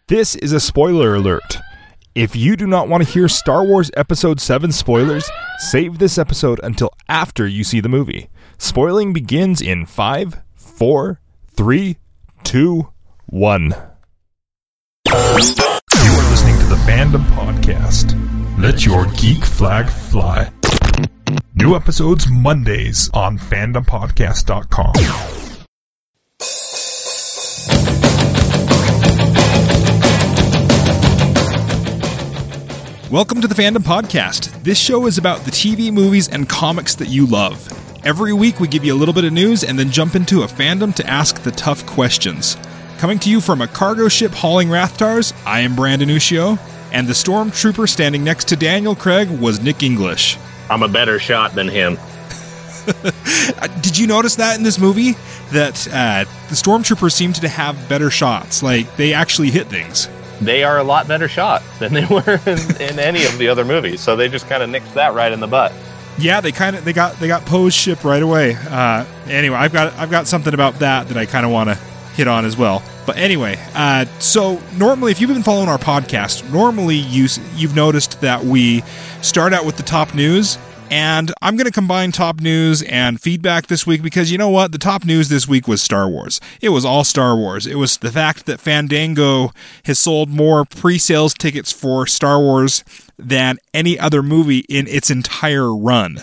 This is a spoiler alert. If you do not want to hear Star Wars Episode 7 spoilers, save this episode until after you see the movie. Spoiling begins in 5, 4, 3, 2, 1. You are listening to the Fandom Podcast. Let your geek flag fly. New episodes Mondays on fandompodcast.com. Welcome to the Fandom Podcast. This show is about the TV, movies, and comics that you love. Every week we give you a little bit of news and then jump into a fandom to ask the tough questions. Coming to you from a cargo ship hauling Rathtars, I am Brandon Ushio, and the stormtrooper standing next to Daniel Craig was Nick English. I'm a better shot than him. Did you notice that in this movie? That the stormtroopers seem to have better shots. Like, they actually hit things. They are a lot better shot than they were in any of the other movies. So they just kind of nicked that right in the butt. Yeah, they got Poe's ship right away. Anyway, I've got something about that I kind of want to hit on as well. But anyway, so normally, if you've been following our podcast, normally you've noticed that we start out with the top news. And I'm going to combine top news and feedback this week because you know what? The top news this week was Star Wars. It was all Star Wars. It was the fact that Fandango has sold more pre-sales tickets for Star Wars than any other movie in its entire run.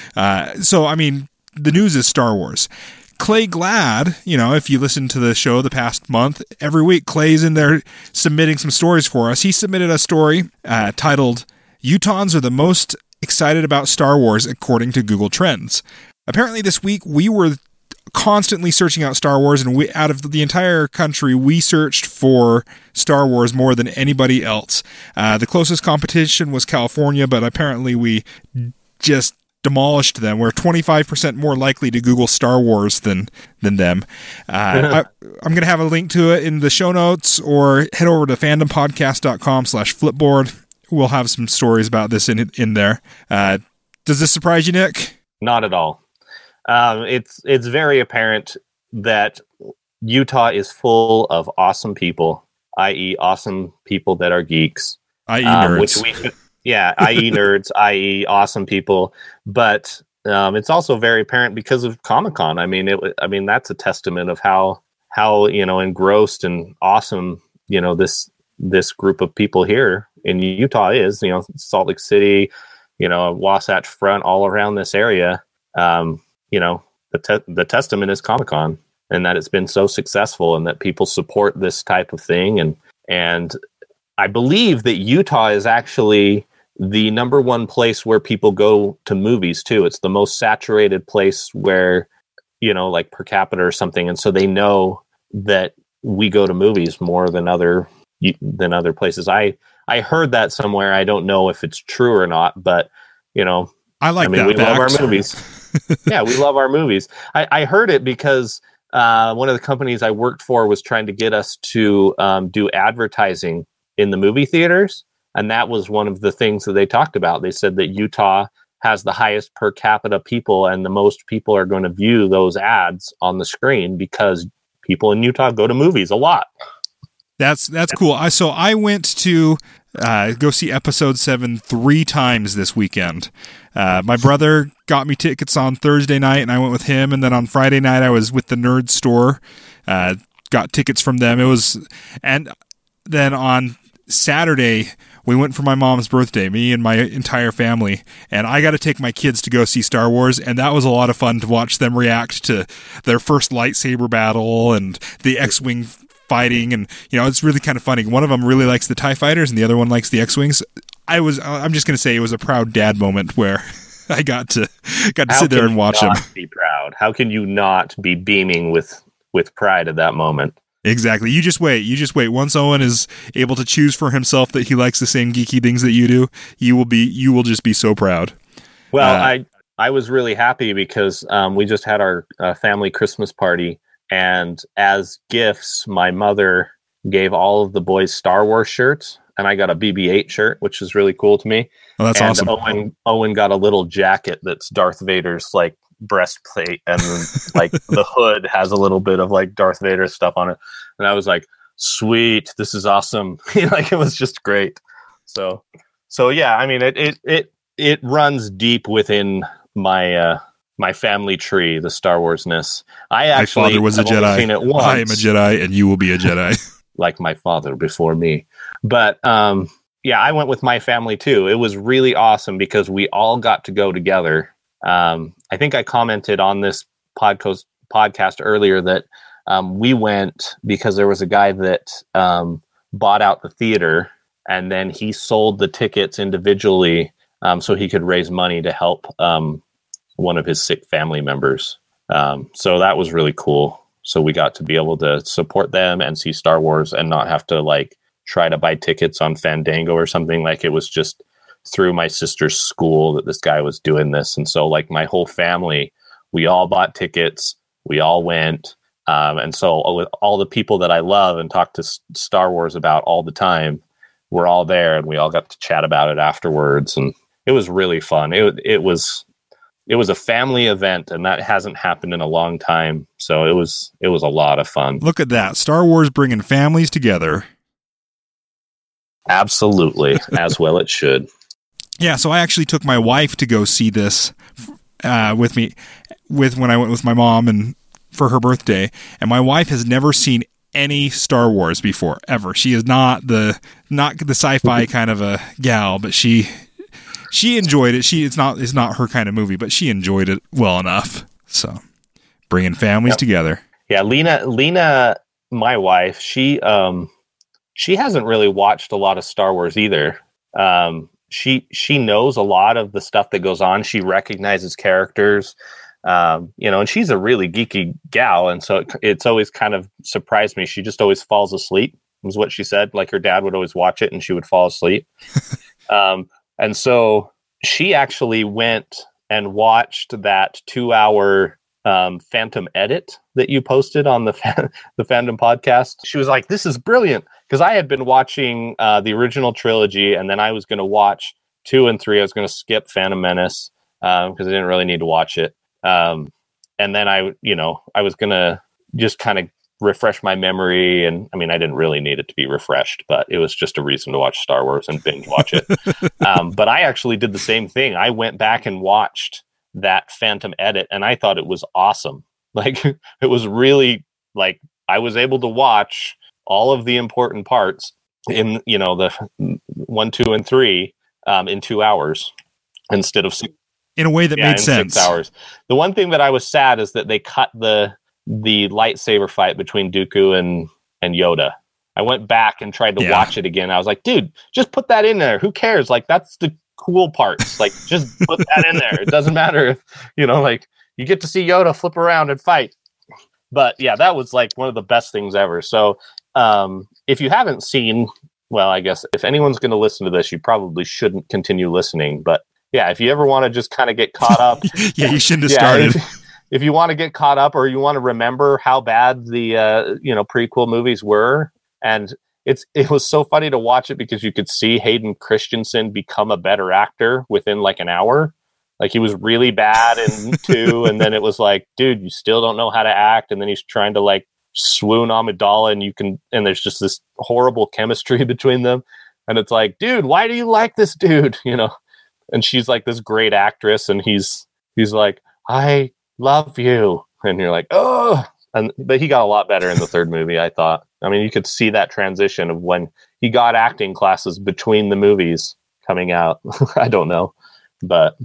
So, I mean, the news is Star Wars. Clay Glad, you know, if you listen to the show the past month, every week Clay's in there submitting some stories for us. He submitted a story titled, Utahns are the most excited about Star Wars according to Google Trends. Apparently this week we were constantly searching out Star Wars, and out of the entire country we searched for Star Wars more than anybody else. The closest competition was California, but apparently we just demolished them. We're 25% more likely to Google Star Wars than them. I'm going to have a link to it in the show notes, or head over to fandompodcast.com/flipboard. We'll have some stories about this in there. Does this surprise you, Nick? Not at all. It's very apparent that Utah is full of awesome people, i.e. awesome people that are geeks. I.e. nerds. I.e. nerds, i.e. awesome people. But it's also very apparent because of Comic-Con. I mean, that's a testament of how engrossed and awesome, this group of people here in Utah is, Salt Lake City, Wasatch Front, all around this area. The testament is Comic-Con, and that it's been so successful and that people support this type of thing. And I believe that Utah is actually the number one place where people go to movies too. It's the most saturated place where, like per capita or something. And so they know that we go to movies more than other places. I heard that somewhere. I don't know if it's true or not, but we love our movies. Yeah, we love our movies. I heard it because one of the companies I worked for was trying to get us to do advertising in the movie theaters, and that was one of the things that they talked about. They said that Utah has the highest per capita people, and the most people are going to view those ads on the screen because people in Utah go to movies a lot. That's cool. So I went to go see Episode 7 3 times this weekend. My brother got me tickets on Thursday night, and I went with him. And then on Friday night, I was with the Nerd Store, got tickets from them. And then on Saturday, we went for my mom's birthday, me and my entire family, and I got to take my kids to go see Star Wars, and that was a lot of fun to watch them react to their first lightsaber battle and the X-Wing fighting, and it's really kind of funny. One of them really likes the TIE fighters and the other one likes the X-Wings. I'm just going to say it was a proud dad moment where I got to sit there and watch them. Be proud. How can you not be beaming with pride at that moment? Exactly. You just wait. Once Owen is able to choose for himself that he likes the same geeky things that you do, you will just be so proud. Well, I was really happy because we just had our family Christmas party. And as gifts, my mother gave all of the boys Star Wars shirts, and I got a BB-8 shirt, which is really cool to me. Oh, that's awesome. Owen got a little jacket that's Darth Vader's like breastplate, and like the hood has a little bit of like Darth Vader stuff on it. And I was like, sweet, this is awesome. Like, it was just great. So yeah, I mean, it runs deep within my my family tree, the Star Wars-ness. My father was a Jedi. Seen it once. I am a Jedi, and you will be a Jedi. Like my father before me. But yeah, I went with my family too. It was really awesome because we all got to go together. I think I commented on this podcast earlier that we went because there was a guy that bought out the theater, and then he sold the tickets individually so he could raise money to help one of his sick family members. So that was really cool. So we got to be able to support them and see Star Wars and not have to like try to buy tickets on Fandango or something. Like, it was just through my sister's school that this guy was doing this. And so like my whole family, we all bought tickets, we all went. And so with all the people that I love and talk to Star Wars about all the time, we're all there, and we all got to chat about it afterwards. And it was really fun. It was a family event, and that hasn't happened in a long time. So it was a lot of fun. Look at that. Star Wars bringing families together. Absolutely. As well it should. Yeah. So I actually took my wife to go see this with me when I went with my mom and for her birthday. And my wife has never seen any Star Wars before, ever. She is not the sci-fi kind of a gal, but she enjoyed it. It's not her kind of movie, but she enjoyed it well enough. So, bringing families together. Yeah, Lena, my wife, she hasn't really watched a lot of Star Wars either. She knows a lot of the stuff that goes on. She recognizes characters, and she's a really geeky gal, and so it's always kind of surprised me. She just always falls asleep, was what she said. Like, her dad would always watch it, and she would fall asleep. And so she actually went and watched that 2-hour Phantom edit that you posted on the Fandom podcast. She was like, "This is brilliant," because I had been watching the original trilogy, and then I was going to watch 2 and 3. I was going to skip Phantom Menace because I didn't really need to watch it. And then I was going to just kind of refresh my memory, and I mean, I didn't really need it to be refreshed, but it was just a reason to watch Star Wars and binge watch it. But I actually did the same thing. I went back and watched that Phantom edit, and I thought it was awesome. Like, it was really, like, I was able to watch all of the important parts in the 1, 2, and 3 in 2 hours instead of in a way that made sense. 6 hours. The one thing that I was sad is that they cut the lightsaber fight between Dooku and Yoda. I went back and tried to watch it again. I was like, dude, just put that in there. Who cares? Like, that's the cool parts. Like, just put that in there. It doesn't matter if, like, you get to see Yoda flip around and fight. But yeah, that was like one of the best things ever. So if you haven't seen, well, I guess if anyone's going to listen to this, you probably shouldn't continue listening. But yeah, if you ever want to just kind of get caught up. Yeah, you shouldn't have started. If you want to get caught up, or you want to remember how bad the prequel movies were, and it was so funny to watch it because you could see Hayden Christensen become a better actor within like an hour. Like, he was really bad in 2, and then it was like, dude, you still don't know how to act, and then he's trying to like swoon Amidala, and there's just this horrible chemistry between them, and it's like, dude, why do you like this dude? And she's like this great actress, and he's like, I love you, and you're like, oh. But he got a lot better in the 3rd movie, I thought. I mean, you could see that transition of when he got acting classes between the movies coming out. I don't know, but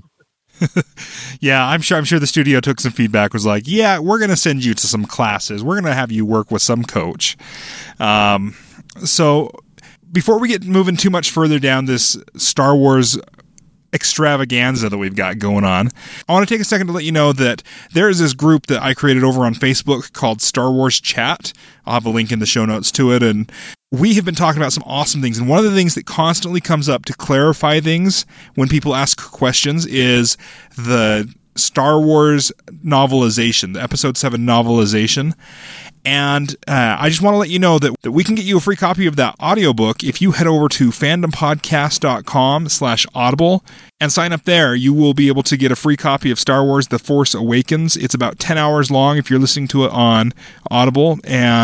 yeah, I'm sure the studio took some feedback, was like, yeah, we're going to send you to some classes. We're going to have you work with some coach. So before we get moving too much further down this Star Wars extravaganza that we've got going on, I want to take a second to let you know that there is this group that I created over on Facebook called Star Wars Chat. I'll have a link in the show notes to it, and we have been talking about some awesome things, and one of the things that constantly comes up to clarify things when people ask questions is the Star Wars novelization, the Episode 7 novelization. And I just want to let you know that we can get you a free copy of that audiobook if you head over to fandompodcast.com/audible and sign up there. You will be able to get a free copy of Star Wars The Force Awakens. It's about 10 hours long if you're listening to it on Audible, and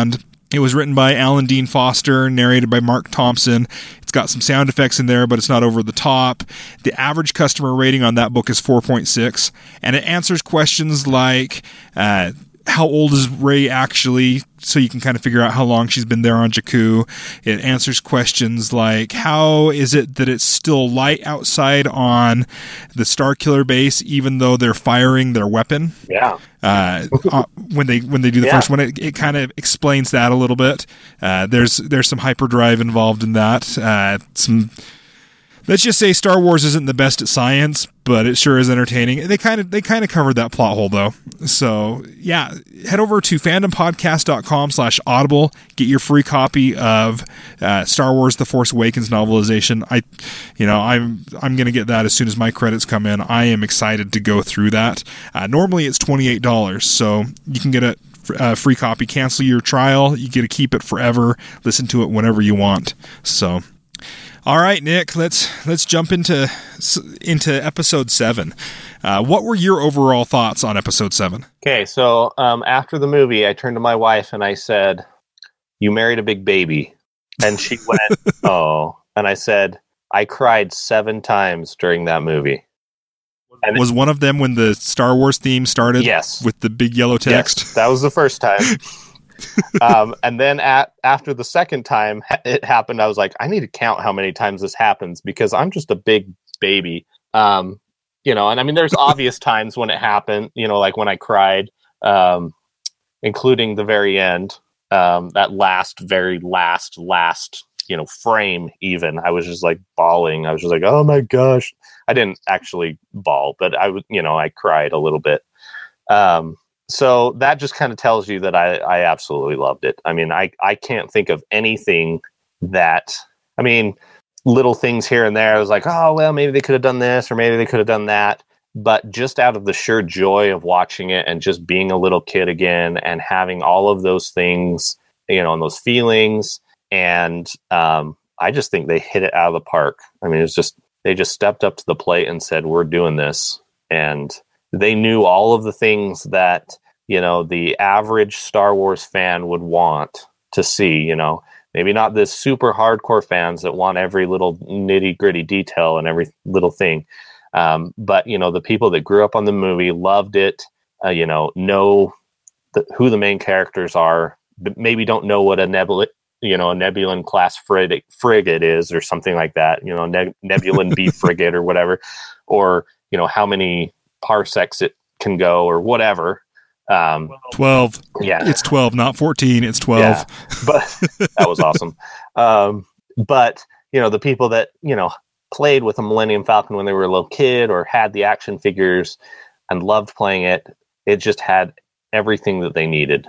It was written by Alan Dean Foster, narrated by Mark Thompson. It's got some sound effects in there, but it's not over the top. The average customer rating on that book is 4.6, and it answers questions like how old is Rey actually, so you can kind of figure out how long she's been there on Jakku. It answers questions like, how is it that it's still light outside on the Starkiller base, even though they're firing their weapon? Yeah. When they do the first one, it kind of explains that a little bit. There's some hyperdrive involved in that. Let's just say Star Wars isn't the best at science, but it sure is entertaining. They kind of covered that plot hole though. So yeah, head over to fandompodcast.com/audible. Get your free copy of Star Wars: The Force Awakens novelization. I'm going to get that as soon as my credits come in. I am excited to go through that. Normally it's $28, so you can get a free copy. Cancel your trial. You get to keep it forever. Listen to it whenever you want. So. All right, Nick, let's jump into episode 7. What were your overall thoughts on episode 7? Okay, so after the movie, I turned to my wife and I said, "You married a big baby." And she went, "Oh." And I said, "I cried 7 times during that movie." And was one of them when the Star Wars theme started? Yes. With the big yellow text? Yes, that was the first time. And then after the second time it happened, I was like, I need to count how many times this happens because I'm just a big baby. And I mean, there's obvious times when it happened, like when I cried, including the very end, that very last, frame even. I was just like bawling. I was just like, oh my gosh. I didn't actually bawl, but I cried a little bit. So that just kind of tells you that I absolutely loved it. I mean, I can't think of anything little things here and there. I was like, oh, well, maybe they could have done this or maybe they could have done that. But just out of the sheer joy of watching it and just being a little kid again and having all of those things, and those feelings. And I just think they hit it out of the park. I mean, they just stepped up to the plate and said, we're doing this. And they knew all of the things that, the average Star Wars fan would want to see, maybe not the super hardcore fans that want every little nitty gritty detail and every little thing. But, the people that grew up on the movie loved it, know who the main characters are, but maybe don't know what a Nebulan class frigate is or something like that, Nebulan B frigate or whatever, or, how many parsecs it can go or whatever. 12. Yeah. It's 12, not 14. It's 12. Yeah, but that was awesome. But the people that, played with a Millennium Falcon when they were a little kid or had the action figures and loved playing it, it just had everything that they needed,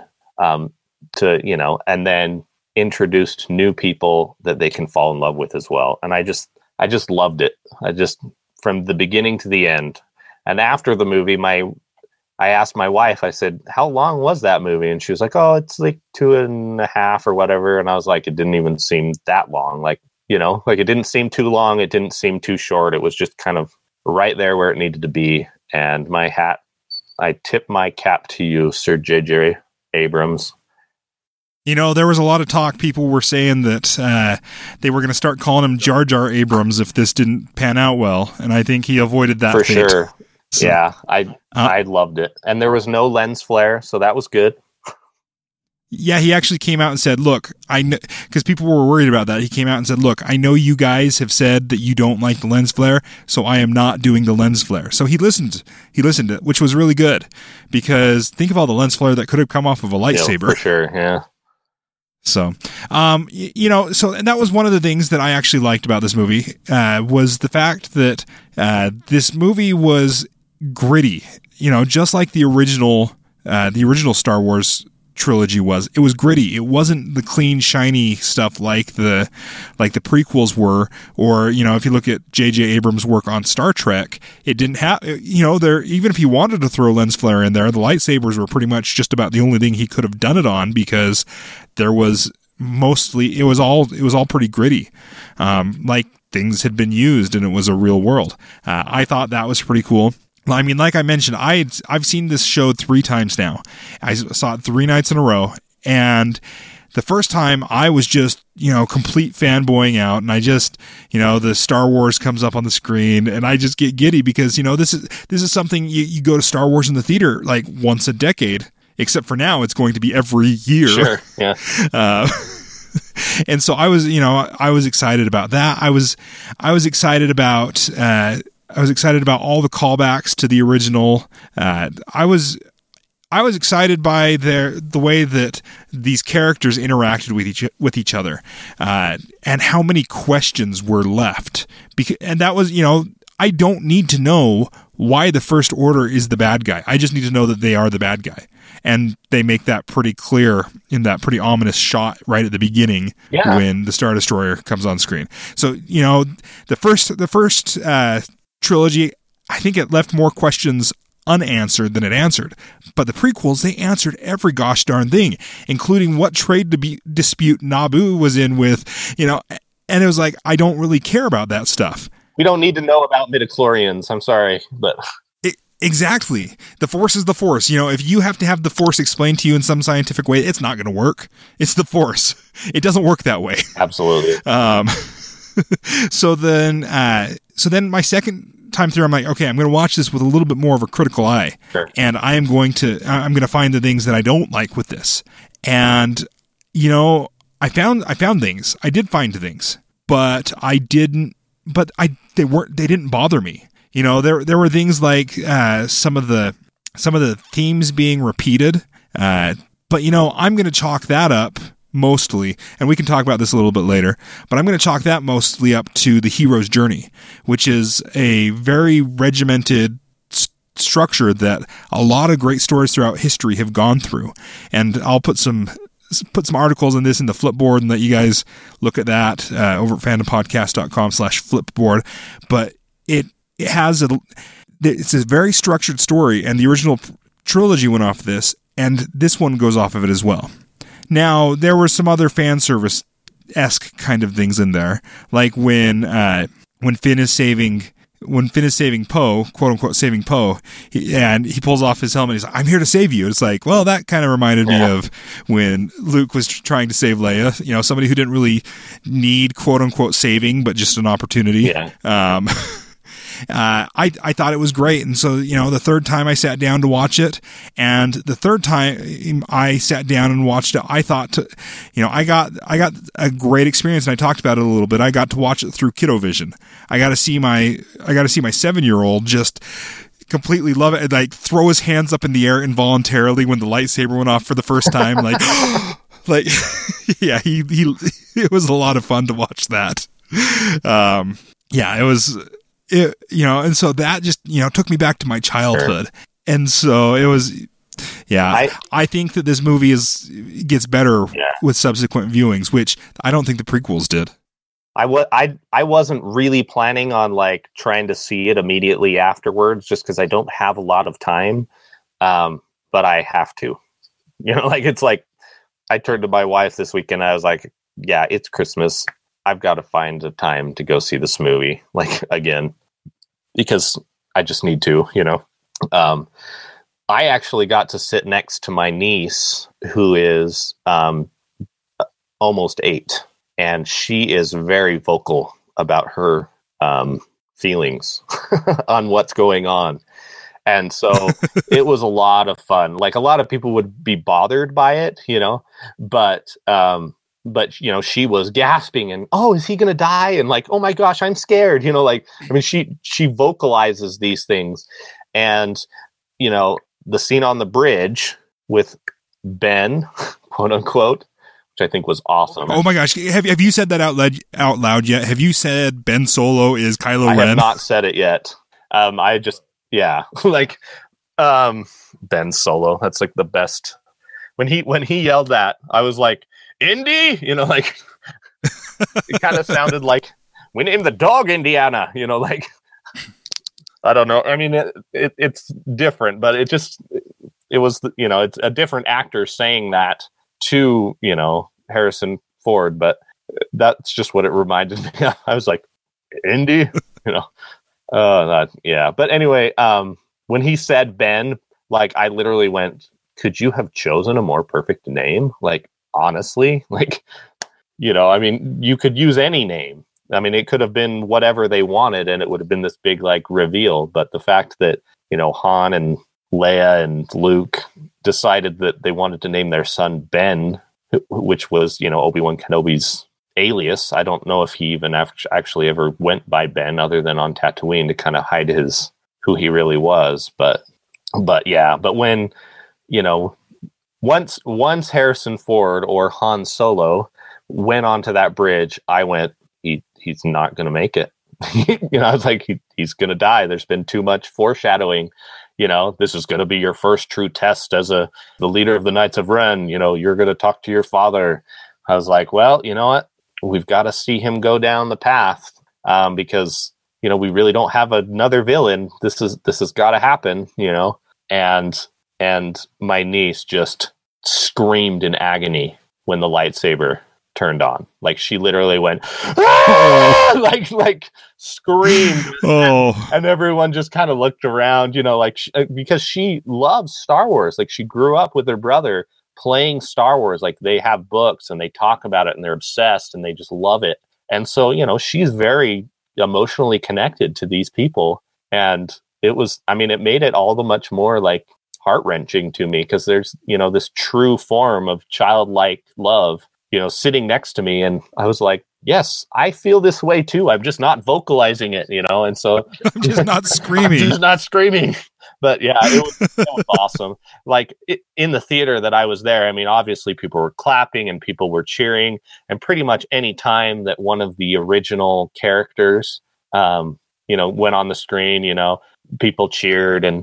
and then introduced new people that they can fall in love with as well. And I just loved it. From the beginning to the end. And after the movie, I asked my wife, I said, how long was that movie? And she was like, oh, it's like 2.5 or whatever. And I was like, it didn't even seem that long. Like, it didn't seem too long. It didn't seem too short. It was just kind of right there where it needed to be. And I tip my cap to you, Sir J.J. Abrams. There was a lot of talk. People were saying that they were going to start calling him Jar Jar Abrams if this didn't pan out well. And I think he avoided that for fate. Sure. So, yeah, I loved it. And there was no lens flare, so that was good. Yeah, he actually came out and said, look, because people were worried about that. He came out and said, look, I know you guys have said that you don't like the lens flare, so I am not doing the lens flare. So he listened, which was really good, because think of all the lens flare that could have come off of a lightsaber. For sure, yeah. So, and that was one of the things that I actually liked about this movie, was the fact that this movie was gritty, just like the original Star Wars trilogy was. It was gritty. It wasn't the clean, shiny stuff like the prequels were, or if you look at J.J. Abrams' work on Star Trek, it didn't have there. Even if he wanted to throw lens flare in there, the lightsabers were pretty much just about the only thing he could have done it on, because there was mostly it was all pretty gritty, like things had been used and it was a real world. I thought that was pretty cool. I mean, like I mentioned, I've seen this show 3 times now. I saw it 3 nights in a row. And the first time I was just, complete fanboying out, and I just, the Star Wars comes up on the screen and I just get giddy because, this is something you go to Star Wars in the theater like once a decade, except for now it's going to be every year. Sure. Yeah. And so I was excited about that. I was excited about all the callbacks to the original. I was excited by the way that these characters interacted with each other, and how many questions were left. And that was, I don't need to know why the First Order is the bad guy. I just need to know that they are the bad guy. And they make that pretty clear in that pretty ominous shot right at the beginning when the Star Destroyer comes on screen. So, the first trilogy, I think it left more questions unanswered than it answered. But the prequels, they answered every gosh darn thing, including what trade dispute Naboo was in with, and it was like, I don't really care about that stuff. We don't need to know about midichlorians. I'm sorry, but... Exactly. The Force is the Force. If you have to have the Force explained to you in some scientific way, it's not going to work. It's the Force. It doesn't work that way. Absolutely. So then my second time through, I'm like, okay, I'm going to watch this with a little bit more of a critical eye. Sure. And I'm going to find the things that I don't like with this. And, I found things. I did find things, but they didn't bother me. There were things like some of the themes being repeated, but I'm going to chalk that up mostly, and we can talk about this a little bit later, but I'm going to chalk that mostly up to the hero's journey, which is a very regimented structure that a lot of great stories throughout history have gone through. And I'll put some articles on this in the Flipboard and let you guys look at that over at fandompodcast.com/Flipboard. But it's a very structured story, and the original trilogy went off this, and this one goes off of it as well. Now, there were some other fan service-esque kind of things in there, like when Finn is saving Poe, quote unquote saving Poe, and he pulls off his helmet and he's like, "I'm here to save you." It's like, well, that kind of reminded me of when Luke was trying to save Leia, somebody who didn't really need quote unquote saving, but just an opportunity. Yeah. I thought it was great. And so, the third time I sat down to watch it, and the third time I sat down and watched it, I thought I got a great experience, and I talked about it a little bit. I got to watch it through kiddo vision. I got to see my 7-year-old just completely love it and like throw his hands up in the air involuntarily when the lightsaber went off for the first time. Yeah, it was a lot of fun to watch that. It was, and so that just, took me back to my childhood. Sure. And so it was, I think that this movie gets better with subsequent viewings, which I don't think the prequels did. I wasn't really planning on trying to see it immediately afterwards, just because I don't have a lot of time. But I have to, it's like, I turned to my wife this weekend. I was like, yeah, it's Christmas. I've got to find a time to go see this movie again, because I just need to, I actually got to sit next to my niece, who is almost 8, and she is very vocal about her feelings on what's going on. And so it was a lot of fun. A lot of people would be bothered by it, but she was gasping and, oh, is he going to die? And oh my gosh, I'm scared. She vocalizes these things. And, the scene on the bridge with Ben, quote unquote, which I think was awesome. Oh my gosh. Have you said that out loud yet? Have you said Ben Solo is Kylo Ren? I have not said it yet. I just, Ben Solo. That's the best. When he yelled that, I was like, Indy, it kind of sounded like we named the dog Indiana, I don't know. I mean, it's different, but it was, it's a different actor saying that to, Harrison Ford, but that's just what it reminded me of. I was like, Indy, But anyway, when he said Ben, I literally went could you have chosen a more perfect name? Like, honestly, like, I mean, you could use any name. I mean, it could have been whatever they wanted, and it would have been this big, like, reveal. But the fact that, Han and Leia and Luke decided that they wanted to name their son Ben, which was, Obi-Wan Kenobi's alias. I don't know if he even actually ever went by Ben other than on Tatooine to kind of hide who he really was. But when, once Harrison Ford or Han Solo went onto that bridge, I went, he's not going to make it. I was like, he's going to die. There's been too much foreshadowing. This is going to be your first true test as the leader of the Knights of Ren. You're going to talk to your father. I was like, well, you know what? We've got to see him go down the path because, we really don't have another villain. This has got to happen, and my niece just screamed in agony when the lightsaber turned on. Like, she literally went, ah! like screamed. Oh. And everyone just kind of looked around, because she loves Star Wars. Like, she grew up with her brother playing Star Wars. Like, they have books and they talk about it and they're obsessed and they just love it. And so, she's very emotionally connected to these people. And it made it all the much more like heart-wrenching to me, because there's, this true form of childlike love, sitting next to me. And I was like, yes, I feel this way too. I'm just not vocalizing it, and so I'm just not screaming. I'm just not screaming. But yeah, it was awesome. Like, in the theater that I was there, I mean, obviously people were clapping and people were cheering, and pretty much any time that one of the original characters, went on the screen, people cheered. And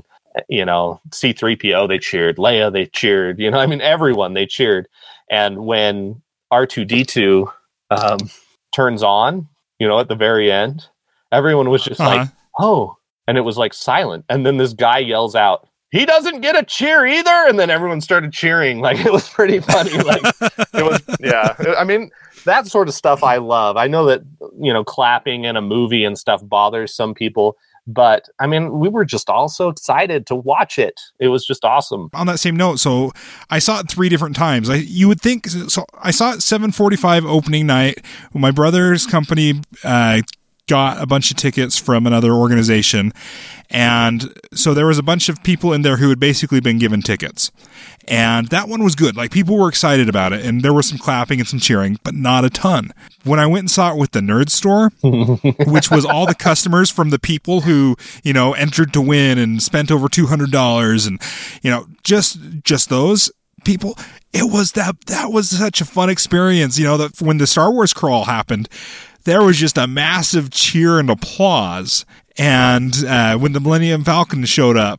C-3PO, they cheered. Leia, they cheered. I mean, everyone, they cheered. And when R2-D2 turns on, at the very end, everyone was just like, oh, and it was like silent. And then this guy yells out, he doesn't get a cheer either. And then everyone started cheering. Like, it was pretty funny. Like, it was, yeah. I mean, that sort of stuff I love. I know that, clapping in a movie and stuff bothers some people. But I mean, we were just all so excited to watch it. It was just awesome. On that same note, so I saw it 3 different times. You would think, so I saw it 7:45 opening night. My brother's company got a bunch of tickets from another organization. And so there was a bunch of people in there who had basically been given tickets. And that one was good. Like, people were excited about it, and there was some clapping and some cheering, but not a ton. When I went and saw it with the Nerd Store, which was all the customers from the people who, entered to win and spent over $200 and, just those people, it was that was such a fun experience. That when the Star Wars crawl happened, there was just a massive cheer and applause. And when the Millennium Falcon showed up,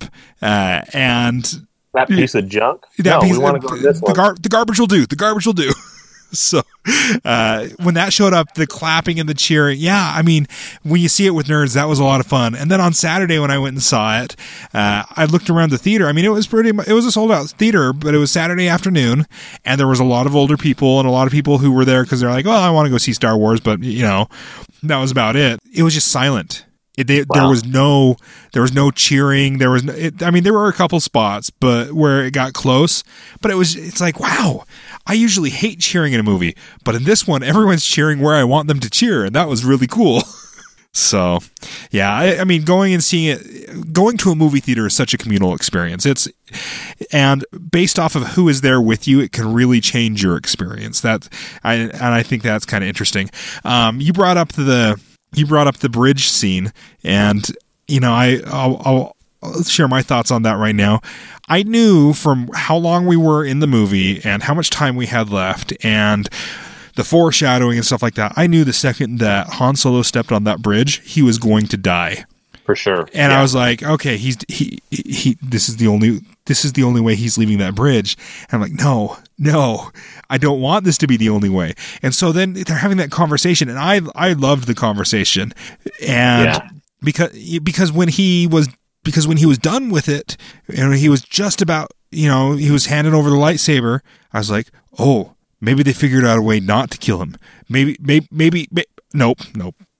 and that piece of junk, we want to go to this one. The garbage will do. The garbage will do. So when that showed up, the clapping and the cheering, yeah, I mean, when you see it with nerds, that was a lot of fun. And then on Saturday when I went and saw it, I looked around the theater. I mean, it was a sold out theater, but it was Saturday afternoon, and there was a lot of older people and a lot of people who were there because they're like, oh, I want to go see Star Wars, but that was about it. It was just silent. There was no cheering. There were a couple spots, but where it got close, but it's like, wow, I usually hate cheering in a movie, but in this one, everyone's cheering where I want them to cheer. And that was really cool. So yeah, I mean, going to a movie theater is such a communal experience. And based off of who is there with you, it can really change your experience. I think that's kind of interesting. You brought up the bridge scene, and I'll share my thoughts on that right now. I knew from how long we were in the movie and how much time we had left and the foreshadowing and stuff like that. I knew the second that Han Solo stepped on that bridge, he was going to die. For sure. And I was like, okay, this is the only way he's leaving that bridge. And I'm like, no, I don't want this to be the only way. And so then they're having that conversation, and I loved the conversation. And because when he was done with it, and he was just about, he was handing over the lightsaber, I was like, oh, maybe they figured out a way not to kill him. Maybe nope.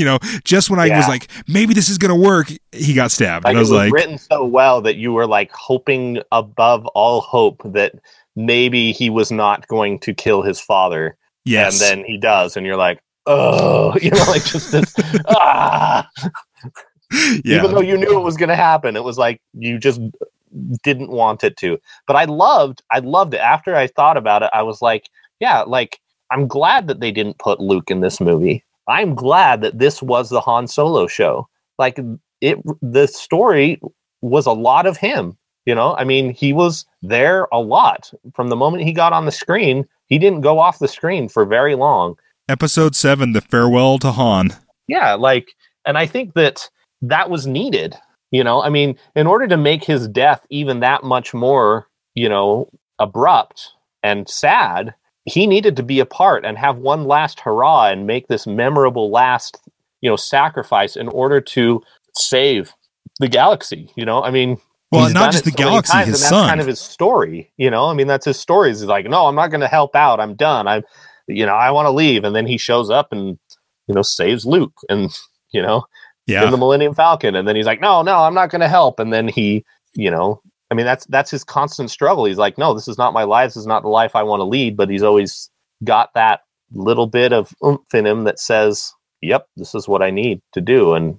just when I was like, maybe this is going to work, he got stabbed. Like, and I was it was written so well that you were like hoping above all hope that maybe he was not going to kill his father. Yes. And then he does. And you're like, oh, like just this, ah. Yeah. Even though you knew it was going to happen, it was like you just didn't want it to. But I loved it. After I thought about it, I was like, yeah, like, I'm glad that they didn't put Luke in this movie. I'm glad that this was the Han Solo show. Like, the story was a lot of him. I mean, he was there a lot. From the moment he got on the screen, he didn't go off the screen for very long. Episode 7, The Farewell to Han. Yeah, like, and I think that was needed. I mean, in order to make his death even that much more, abrupt and sad, he needed to be a part and have one last hurrah and make this memorable last, sacrifice in order to save the galaxy. I mean, well, not just the galaxy, his son. That's kind of his story. I mean, that's his story. He's like, no, I'm not going to help out. I'm done. I want to leave. And then he shows up and, saves Luke and, in the Millennium Falcon. And then he's like, no, I'm not going to help. And then he, I mean, that's his constant struggle. He's like, no, this is not my life. This is not the life I want to lead. But he's always got that little bit of oomph in him that says, yep, this is what I need to do. And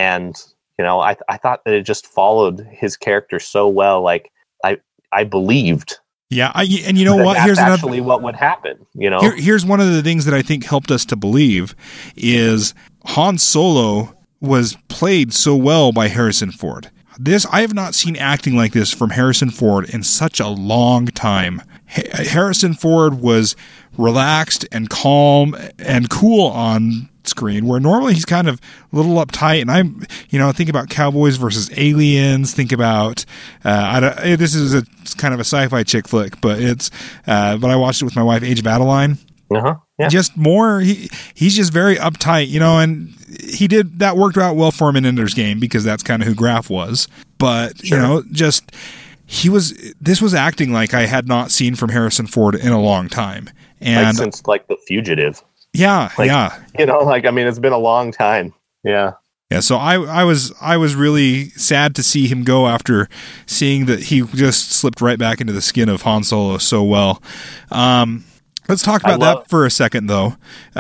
I thought that it just followed his character so well. Like, I believed. Yeah. And you know what? Here's actually what would happen. Here's one of the things that I think helped us to believe is Han Solo was played so well by Harrison Ford. I have not seen acting like this from Harrison Ford in such a long time. Harrison Ford was relaxed and calm and cool on screen, where normally he's kind of a little uptight. And I'm, think about Cowboys versus Aliens. Think about this is it's kind of a sci-fi chick flick, but but I watched it with my wife, Age of Adeline. Yeah. Just more, he's just very uptight, and that worked out well for him in Ender's Game because that's kind of who Graf was. But, sure. This was acting like I had not seen from Harrison Ford in a long time. And like since like The Fugitive. Yeah. I mean, it's been a long time. Yeah. Yeah. So I was really sad to see him go after seeing that he just slipped right back into the skin of Han Solo so well. Let's talk about that for a second, though.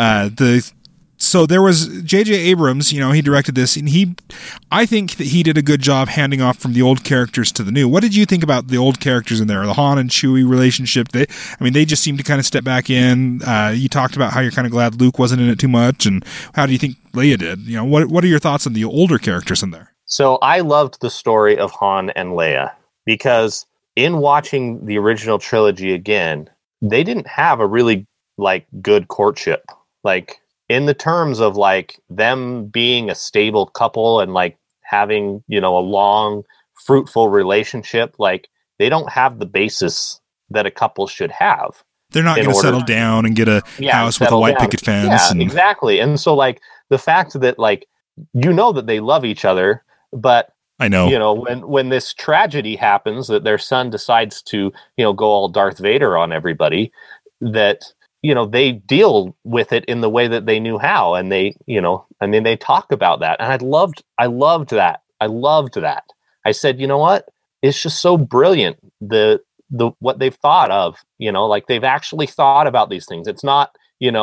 So there was J.J. Abrams, he directed this, and I think that he did a good job handing off from the old characters to the new. What did you think about the old characters in there, the Han and Chewie relationship? They just seemed to kind of step back in. You talked about how you're kind of glad Luke wasn't in it too much, and how do you think Leia did? What are your thoughts on the older characters in there? So I loved the story of Han and Leia because in watching the original trilogy again, they didn't have a really good courtship. Like, in the terms of them being a stable couple and having, a long, fruitful relationship, they don't have the basis that a couple should have. They're not going to settle down and get a house with a white picket fence. Yeah, exactly. And so the fact that that they love each other, but I know, when this tragedy happens, that their son decides to, go all Darth Vader on everybody, that, they deal with it in the way that they knew how. And they, they talk about that. And I loved that. I loved that. I said, you know what? It's just so brilliant. What they've thought of, they've actually thought about these things. It's not,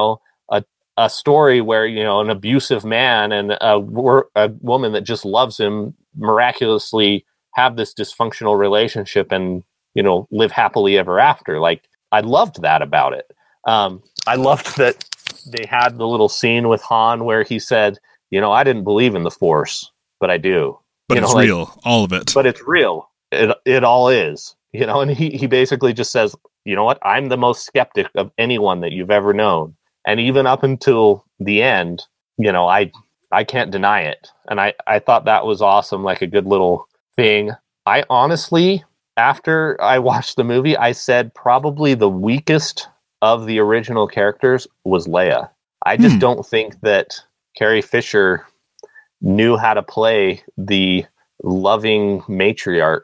a story where, an abusive man and a woman that just loves him miraculously have this dysfunctional relationship and, live happily ever after. I loved that about it. I loved that they had the little scene with Han where he said, I didn't believe in the Force, but I do. But it's real, all of it. But it's real. It all is. And he basically just says, you know what? I'm the most skeptic of anyone that you've ever known. And even up until the end, I can't deny it. And I thought that was awesome, a good little thing. I honestly, after I watched the movie, I said probably the weakest of the original characters was Leia. I just don't think that Carrie Fisher knew how to play the loving matriarch.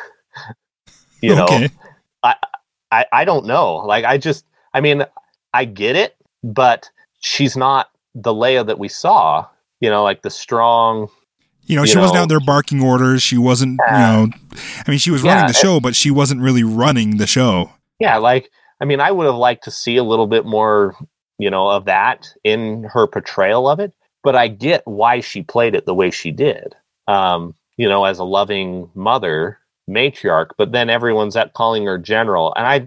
Okay. I don't know. I get it, but she's not the Leia that we saw, like the strong. She wasn't out there barking orders. She wasn't, she was running the show, but she wasn't really running the show. Yeah, I would have liked to see a little bit more, of that in her portrayal of it. But I get why she played it the way she did, as a loving mother, matriarch. But then everyone's calling her general, and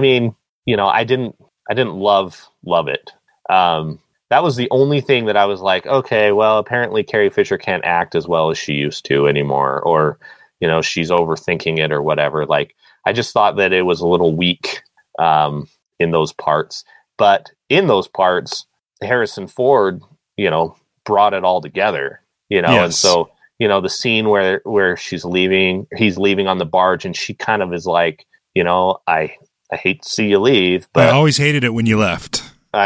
I didn't love it. That was the only thing that I was like, okay, well, apparently Carrie Fisher can't act as well as she used to anymore, or she's overthinking it or whatever. Like, I just thought that it was a little weak in those parts. But in those parts, Harrison Ford, brought it all together, yes. And so, the scene where he's leaving on the barge, and she kind of is like, I hate to see you leave, but I always hated it when you left.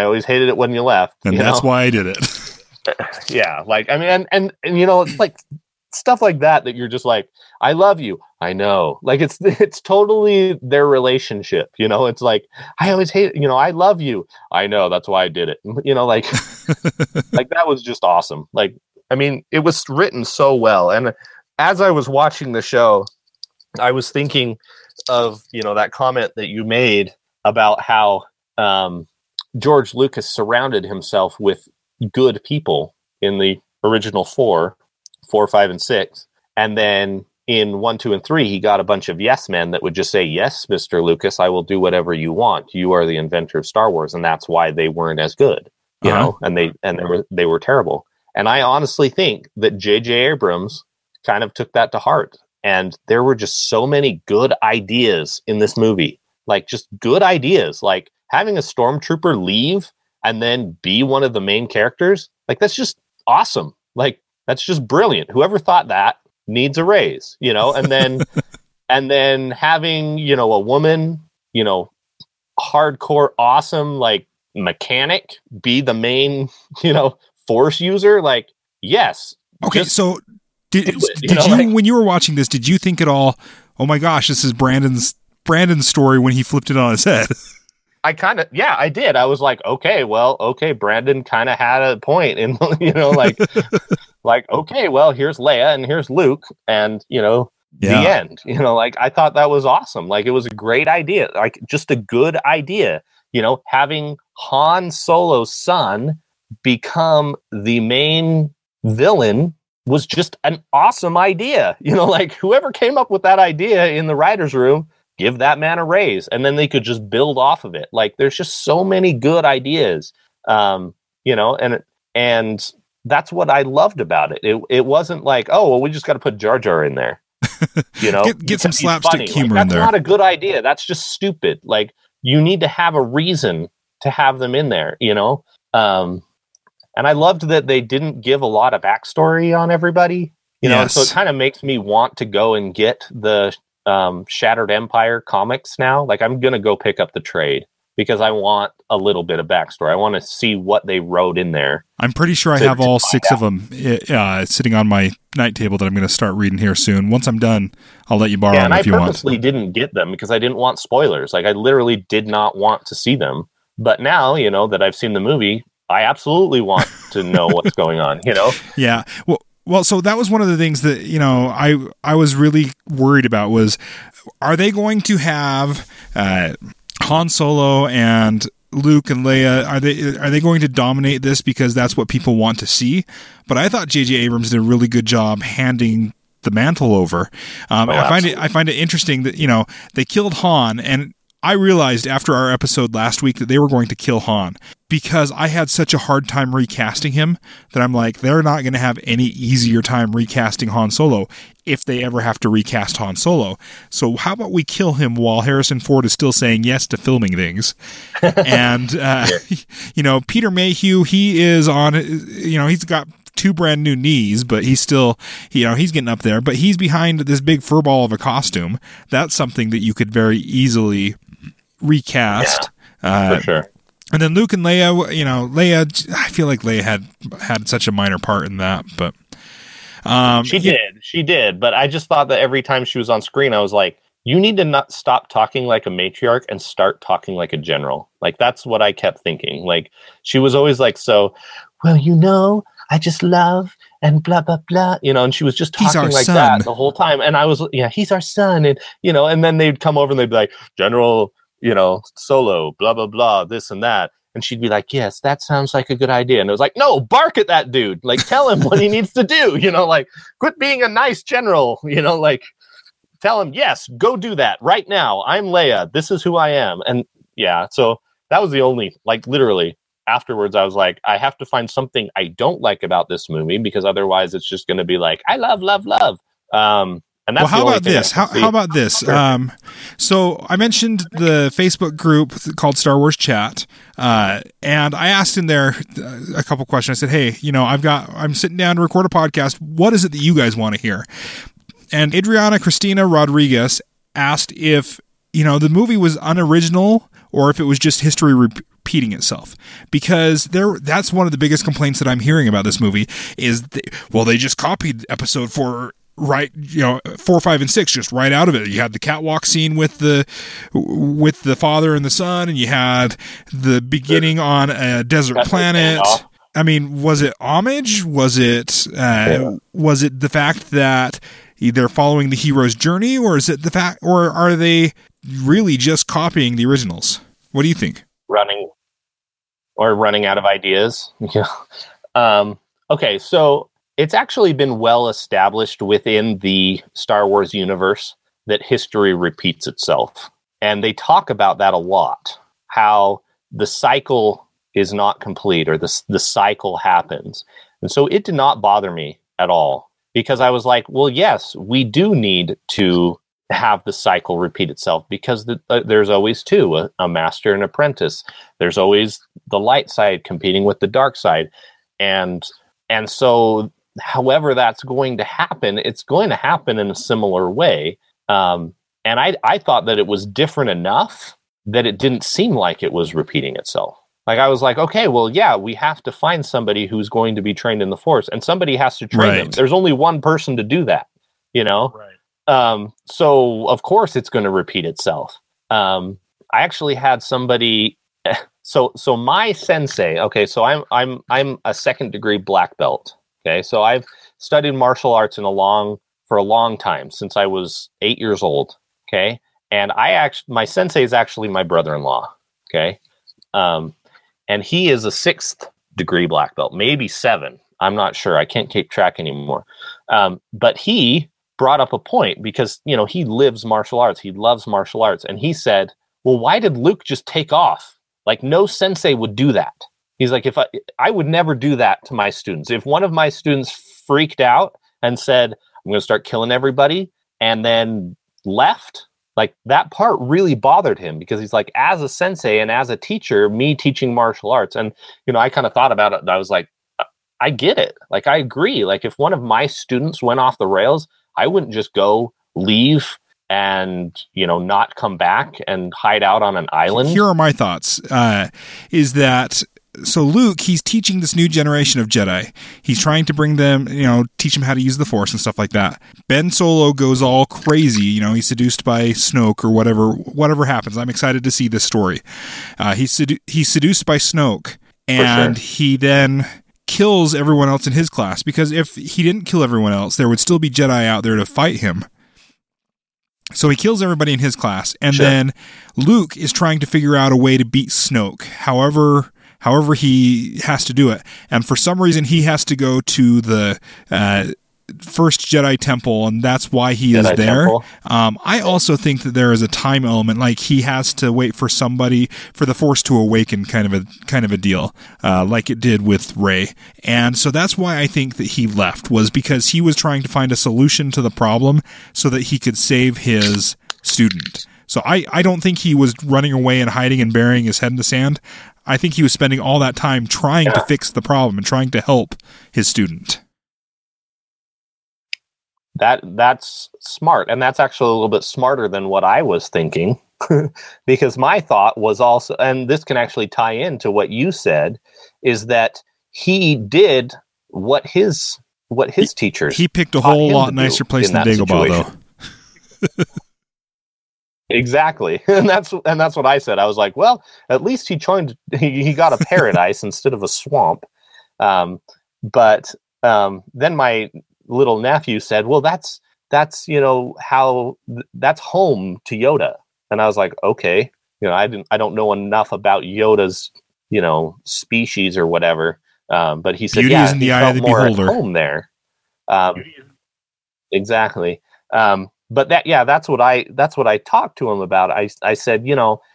And that's why I did it. Yeah. And it's like stuff like that you're just like, I love you. I know. Like, it's totally their relationship. It's like, I always hate it. I love you. I know. That's why I did it. Like, like that was just awesome. Like, it was written so well. And as I was watching the show, I was thinking of, that comment that you made about how, George Lucas surrounded himself with good people in the original 4, 5, and 6. And then in 1, 2, and 3, he got a bunch of yes men that would just say, yes, Mr. Lucas, I will do whatever you want. You are the inventor of Star Wars. And that's why they weren't as good, and they were terrible. And I honestly think that J.J. Abrams kind of took that to heart. And there were just so many good ideas in this movie, like just good ideas, like having a stormtrooper leave and then be one of the main characters. Like, that's just awesome. Like, that's just brilliant. Whoever thought that needs a raise, and then, and then having, a woman, hardcore, awesome, like mechanic be the main, force user. Like, yes. Okay. So did you, when you were watching this, did you think at all, oh my gosh, this is Brandon's story when he flipped it on his head? I did. I was like, okay, Brandon kind of had a point in, like, okay, well, here's Leia and here's Luke, and, the end, like, I thought that was awesome. Like, it was a great idea, like, just a good idea, having Han Solo's son become the main villain was just an awesome idea. Like, whoever came up with that idea in the writer's room, give that man a raise, and then they could just build off of it. Like, there's just so many good ideas, and that's what I loved about it. It wasn't like, oh, well, we just got to put Jar Jar in there, get some slapstick humor in there. That's not a good idea. That's just stupid. Like, you need to have a reason to have them in there, and I loved that they didn't give a lot of backstory on everybody, yes. So it kind of makes me want to go and get the Shattered Empire comics now. Like, I'm gonna go pick up the trade because I want a little bit of backstory. I want to see what they wrote in there. I'm pretty sure I have all 6 of them sitting on my night table that I'm going to start reading here soon. Once I'm done, I'll let you borrow them if you want. I purposely didn't get them because I didn't want spoilers. Like, I literally did not want to see them. But now, that I've seen the movie, I absolutely want to know what's going on, Yeah. Well, so that was one of the things that, I was really worried about was, are they going to have Han Solo and Luke and Leia, are they going to dominate this because that's what people want to see? But I thought J.J. Abrams did a really good job handing the mantle over. I find it interesting that, they killed Han, and I realized after our episode last week that they were going to kill Han because I had such a hard time recasting him that I'm like, they're not going to have any easier time recasting Han Solo if they ever have to recast Han Solo. So how about we kill him while Harrison Ford is still saying yes to filming things? And, Peter Mayhew, he is on, he's got 2 brand new knees, but he's still, he's getting up there, but he's behind this big furball of a costume. That's something that you could very easily recast. For sure. And then Luke and Leia, Leia, I feel like Leia had such a minor part in that, but she did. But I just thought that every time she was on screen, I was like, you need to not stop talking like a matriarch and start talking like a general. Like, that's what I kept thinking. Like, she was always like, so, well, I just love and blah, blah, blah, and she was just talking like son. that the whole time. And I was, he's our son. And, and then they'd come over and they'd be like, General, Solo, blah, blah, blah, this and that. And she'd be like, yes, that sounds like a good idea. And it was like, no, bark at that dude. Like, tell him what he needs to do, like, quit being a nice general, like, tell him, yes, go do that right now. I'm Leia. This is who I am. And yeah, so that was the only, like, literally afterwards, I was like, I have to find something I don't like about this movie because otherwise it's just going to be like, I love, love, love. And that's how about this? How about this? So I mentioned the Facebook group called Star Wars Chat, and I asked in there a couple questions. I said, "Hey, I'm sitting down to record a podcast. What is it that you guys want to hear?" And Adriana Cristina Rodriguez asked if the movie was unoriginal or if it was just history repeating itself, because that's one of the biggest complaints that I'm hearing about this movie is they just copied episode 4. Right, 4, 5, and 6 just right out of it. You had the catwalk scene with the father and the son, and you had the beginning on a desert planet. I mean, was it homage? Was it the fact that they're following the hero's journey, or is it the fact, or are they really just copying the originals? What do you think? Running out of ideas. Yeah. Okay, so. It's actually been well established within the Star Wars universe that history repeats itself. And they talk about that a lot, how the cycle is not complete or the cycle happens. And so it did not bother me at all because I was like, well, yes, we do need to have the cycle repeat itself because there's always two, a master and apprentice. There's always the light side competing with the dark side. And so however that's going to happen, it's going to happen in a similar way. And I thought that it was different enough that it didn't seem like it was repeating itself. Like I was like, okay, well, yeah, we have to find somebody who's going to be trained in the Force, and somebody has to train them. There's only one person to do that, Right. So of course it's going to repeat itself. I actually had somebody. So my sensei. Okay, so I'm a 2nd degree black belt. Okay, so I've studied martial arts for a long time, since I was 8 years old. Okay, and my sensei is actually my brother-in-law. Okay, and he is a 6th degree black belt, maybe 7. I'm not sure. I can't keep track anymore. But he brought up a point because he lives martial arts. He loves martial arts, and he said, "Well, why did Luke just take off? Like no sensei would do that." He's like, if I would never do that to my students. If one of my students freaked out and said, I'm going to start killing everybody, and then left, like that part really bothered him because he's like, as a sensei and as a teacher, me teaching martial arts. And, I kind of thought about it. And I was like, I get it. Like, I agree. Like if one of my students went off the rails, I wouldn't just go leave and, not come back and hide out on an island. Here are my thoughts, is that so Luke, he's teaching this new generation of Jedi. He's trying to bring them, teach them how to use the Force and stuff like that. Ben Solo goes all crazy. He's seduced by Snoke or whatever happens. I'm excited to see this story. He's seduced by Snoke, and he then kills everyone else in his class, because if he didn't kill everyone else, there would still be Jedi out there to fight him. So he kills everybody in his class, and then Luke is trying to figure out a way to beat Snoke. However he has to do it. And for some reason, he has to go to the first Jedi temple, and that's why he is there. I also think that there is a time element, like he has to wait for somebody, for the Force to awaken, kind of a deal, like it did with Rey. And so that's why I think that he left, was because he was trying to find a solution to the problem so that he could save his student. So I don't think he was running away and hiding and burying his head in the sand. I think he was spending all that time trying to fix the problem and trying to help his student. That's smart. And that's actually a little bit smarter than what I was thinking, because my thought was also, and this can actually tie into what you said, is that he did what his teachers. He picked a whole lot nicer place than Dagobah, though. Exactly. And that's what I said. I was like, well, at least he got a paradise instead of a swamp. But then my little nephew said, well, that's that's home to Yoda. And I was like, okay, I don't know enough about Yoda's species or whatever, but he said Beauty is in the eye of the beholder. Home there. Exactly. But that's what I talked to him about. I said,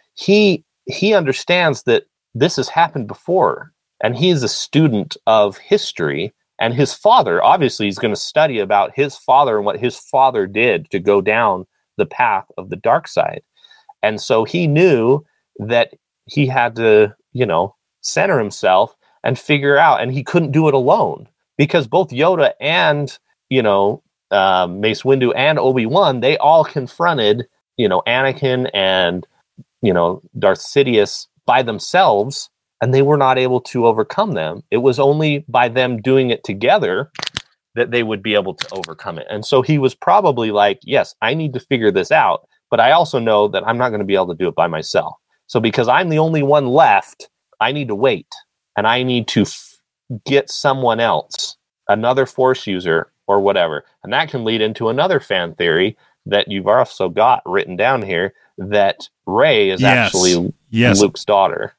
he understands that this has happened before, and he's a student of history, and his father, obviously, he's going to study about his father and what his father did to go down the path of the dark side. And so he knew that he had to, center himself and figure out, and he couldn't do it alone, because both Yoda and, Mace Windu and Obi-Wan, they all confronted, Anakin and, Darth Sidious by themselves, and they were not able to overcome them. It was only by them doing it together that they would be able to overcome it. And so he was probably like, yes, I need to figure this out, but I also know that I'm not going to be able to do it by myself. So because I'm the only one left, I need to wait, and I need to get someone else, another Force user or whatever. And that can lead into another fan theory that you've also got written down here, that Rey is actually Luke's daughter.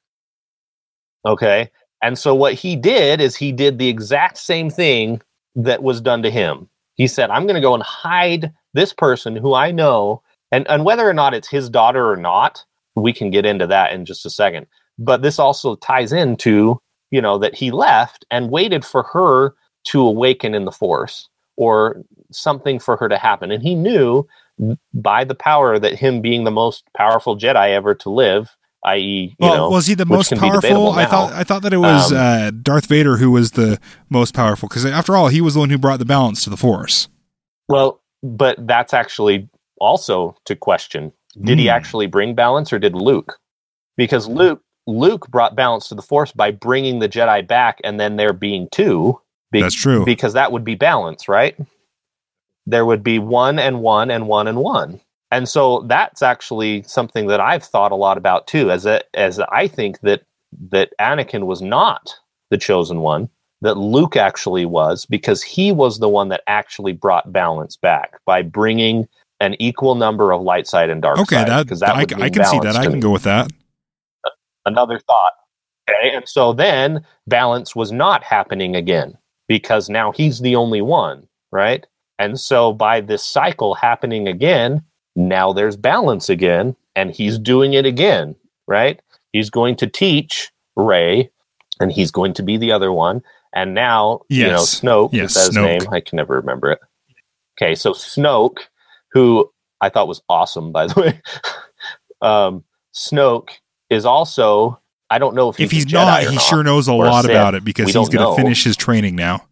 Okay. And so what he did is he did the exact same thing that was done to him. He said, I'm going to go and hide this person who I know, and whether or not it's his daughter or not, we can get into that in just a second. But this also ties into, that he left and waited for her to awaken in the Force, or something for her to happen. And he knew by the power that him being the most powerful Jedi ever to live, i.e., was he the most powerful? I thought that it was Darth Vader who was the most powerful, because after all, he was the one who brought the balance to the Force. Well, but that's actually also to question. Did he actually bring balance, or did Luke? Because Luke brought balance to the Force by bringing the Jedi back, and then there being two. That's true. Because that would be balance, right? There would be one and one and one and one. And so that's actually something that I've thought a lot about too, as I think that Anakin was not the chosen one, that Luke actually was, because he was the one that actually brought balance back by bringing an equal number of light side and dark side. Okay, I can see that. I can go with that. Another thought. Okay, and so then balance was not happening again, because now he's the only one, right? And so by this cycle happening again, now there's balance again, and he's doing it again, right? He's going to teach Rey, and he's going to be the other one. And now, Snoke, is that his name? I can never remember it. Okay, so Snoke, who I thought was awesome, by the way. Snoke is also, I don't know if he's Jedi not, he sure knows a lot about it, because he's going to finish his training now.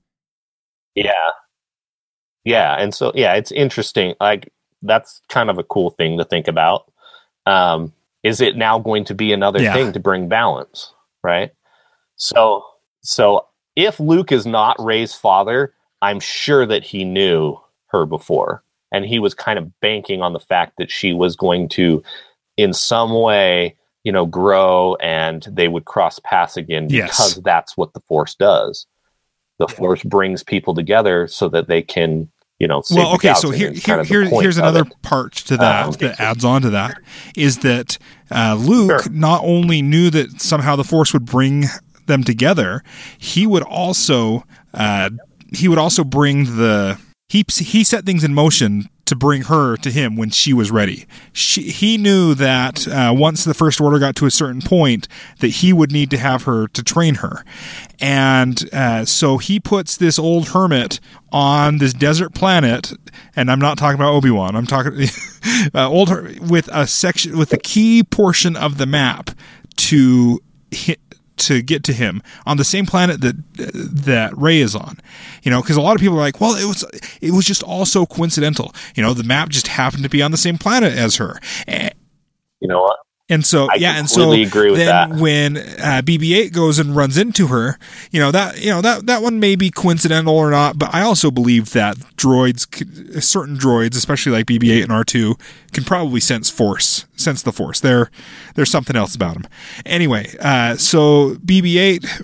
Yeah, and so, it's interesting. Like, that's kind of a cool thing to think about. Is it now going to be another thing to bring balance, right? So if Luke is not Rey's father, I'm sure that he knew her before, and he was kind of banking on the fact that she was going to, in some way, grow, and they would cross paths again, because that's what the Force does. The Force brings people together so that they can, well, okay, so here's another part to that that adds on to that, is that Luke not only knew that somehow the Force would bring them together, he would also bring he set things in motion to bring her to him when she was ready. He knew that once the First Order got to a certain point, that he would need to have her to train her. And so he puts this old hermit on this desert planet, and I'm not talking about Obi-Wan. I'm talking with a section, with a key portion of the map to get to him on the same planet that Rey is on, because a lot of people are like, well, it was just all so coincidental. The map just happened to be on the same planet as her. You know what? And so, agree with that. When BB-8 goes and runs into her, that one may be coincidental or not, but I also believe that certain droids, especially like BB-8 and R2, can probably sense the Force. There's something else about them. Anyway, so BB-8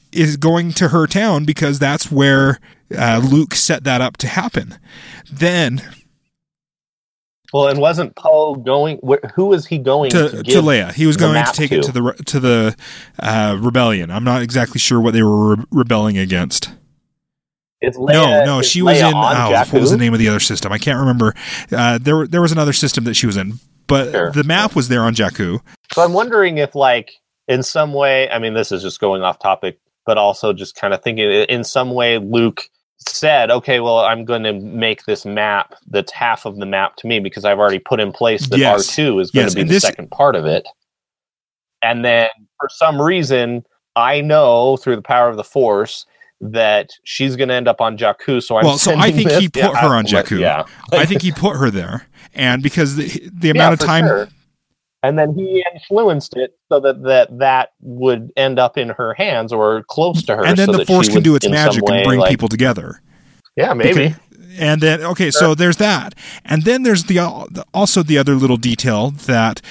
is going to her town because that's where Luke set that up to happen. Then, well, and wasn't Poe going? Who was he going to give Leia? He was going to take it to the rebellion. I'm not exactly sure what they were rebelling against. No, she was in. What was the name of the other system? I can't remember. There was another system that she was in, but the map was there on Jakku. So I'm wondering if, like, in some way, I mean, this is just going off topic, but also just kind of thinking, in some way, Luke said, okay, well, I'm going to make this map that's half of the map to me because I've already put in place that R2 is going to be the second part of it. And then for some reason, I know through the power of the Force that she's going to end up on Jakku. So I think he put her on Jakku. Yeah. I think he put her there. And because the amount of time... Sure. And then he influenced it so that would end up in her hands or close to her. And then the Force can do its magic and bring people together. Yeah, maybe. And then, so there's that. And then there's also the other little detail that,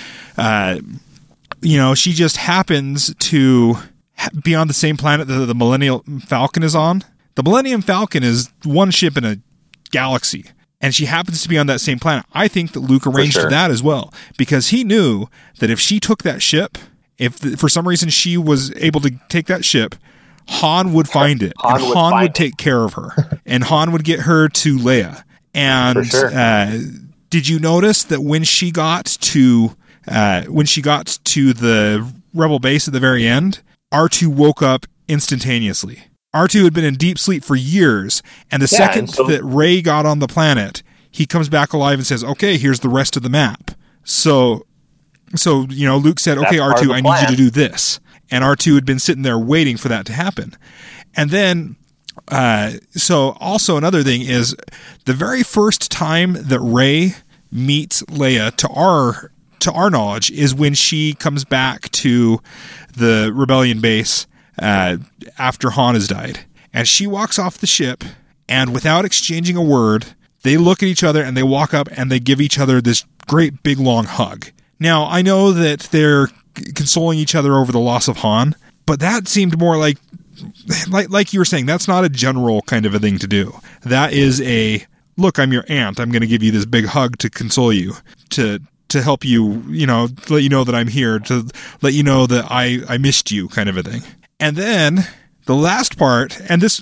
she just happens to be on the same planet that the Millennium Falcon is on. The Millennium Falcon is one ship in a galaxy. And she happens to be on that same planet. I think that Luke arranged that as well, because he knew that if she took that ship, if for some reason she was able to take that ship, Han would find it. Han would take care of her. And Han would get her to Leia. And did you notice that when she got to the Rebel base at the very end, R2 woke up instantaneously. R2 had been in deep sleep for years, and the second that Rey got on the planet, he comes back alive and says, okay, here's the rest of the map. So Luke said, okay, R2, I need you to do this. And R2 had been sitting there waiting for that to happen. And then, so also another thing is, the very first time that Rey meets Leia, to our knowledge, is when she comes back to the Rebellion base after Han has died. And she walks off the ship, and without exchanging a word, they look at each other and they walk up and they give each other this great big long hug. Now, I know that they're consoling each other over the loss of Han, but that seemed more like you were saying, that's not a general kind of a thing to do. That is look, I'm your aunt. I'm going to give you this big hug to console you, to help you, let you know that I'm here, to let you know that I missed you, kind of a thing. And then the last part, and this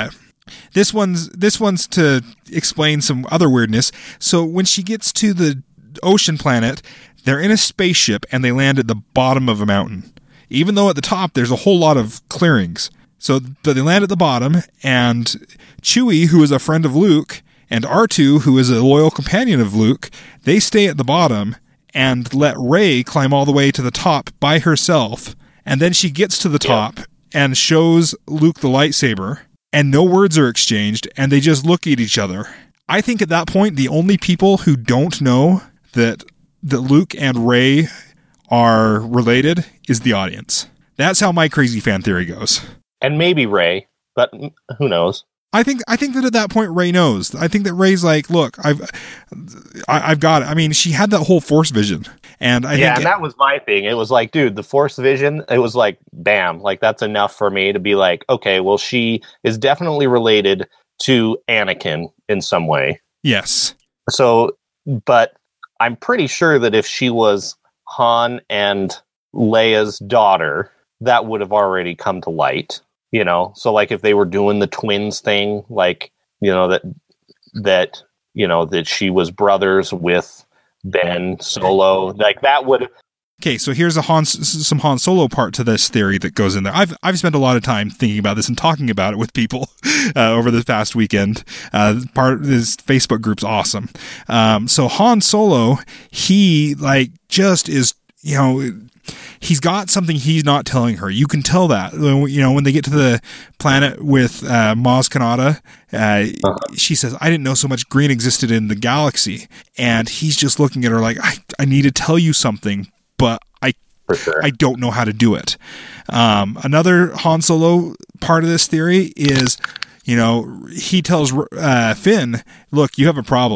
one's to explain some other weirdness. So when she gets to the ocean planet, they're in a spaceship and they land at the bottom of a mountain, even though at the top there's a whole lot of clearings. But they land at the bottom, and Chewie, who is a friend of Luke, and R2, who is a loyal companion of Luke, they stay at the bottom and let Rey climb all the way to the top by herself. And then she gets to the top and shows Luke the lightsaber, and no words are exchanged, and they just look at each other. I think at that point, the only people who don't know that Luke and Rey are related is the audience. That's how my crazy fan theory goes. And maybe Rey, but who knows? I think that at that point Rey knows. I think that Rey's like, look, I've got it. I mean, she had that whole Force vision, and and that was my thing. It was like, dude, the Force vision. It was like, bam, like that's enough for me to be like, okay, well, she is definitely related to Anakin in some way. Yes. So, but I'm pretty sure that if she was Han and Leia's daughter, that would have already come to light. So like if they were doing the twins thing, like, that she was brothers with Ben Solo, like that would. Okay, so here's some Han Solo part to this theory that goes in there. I've spent a lot of time thinking about this and talking about it with people over the past weekend. Part of this Facebook group's awesome. So Han Solo, he just is, he's got something he's not telling her. You can tell that. When they get to the planet with Maz Kanata, she says, I didn't know so much green existed in the galaxy. And he's just looking at her like, I need to tell you something, but I don't know how to do it. Another Han Solo part of this theory is, he tells Finn, look, you have a problem.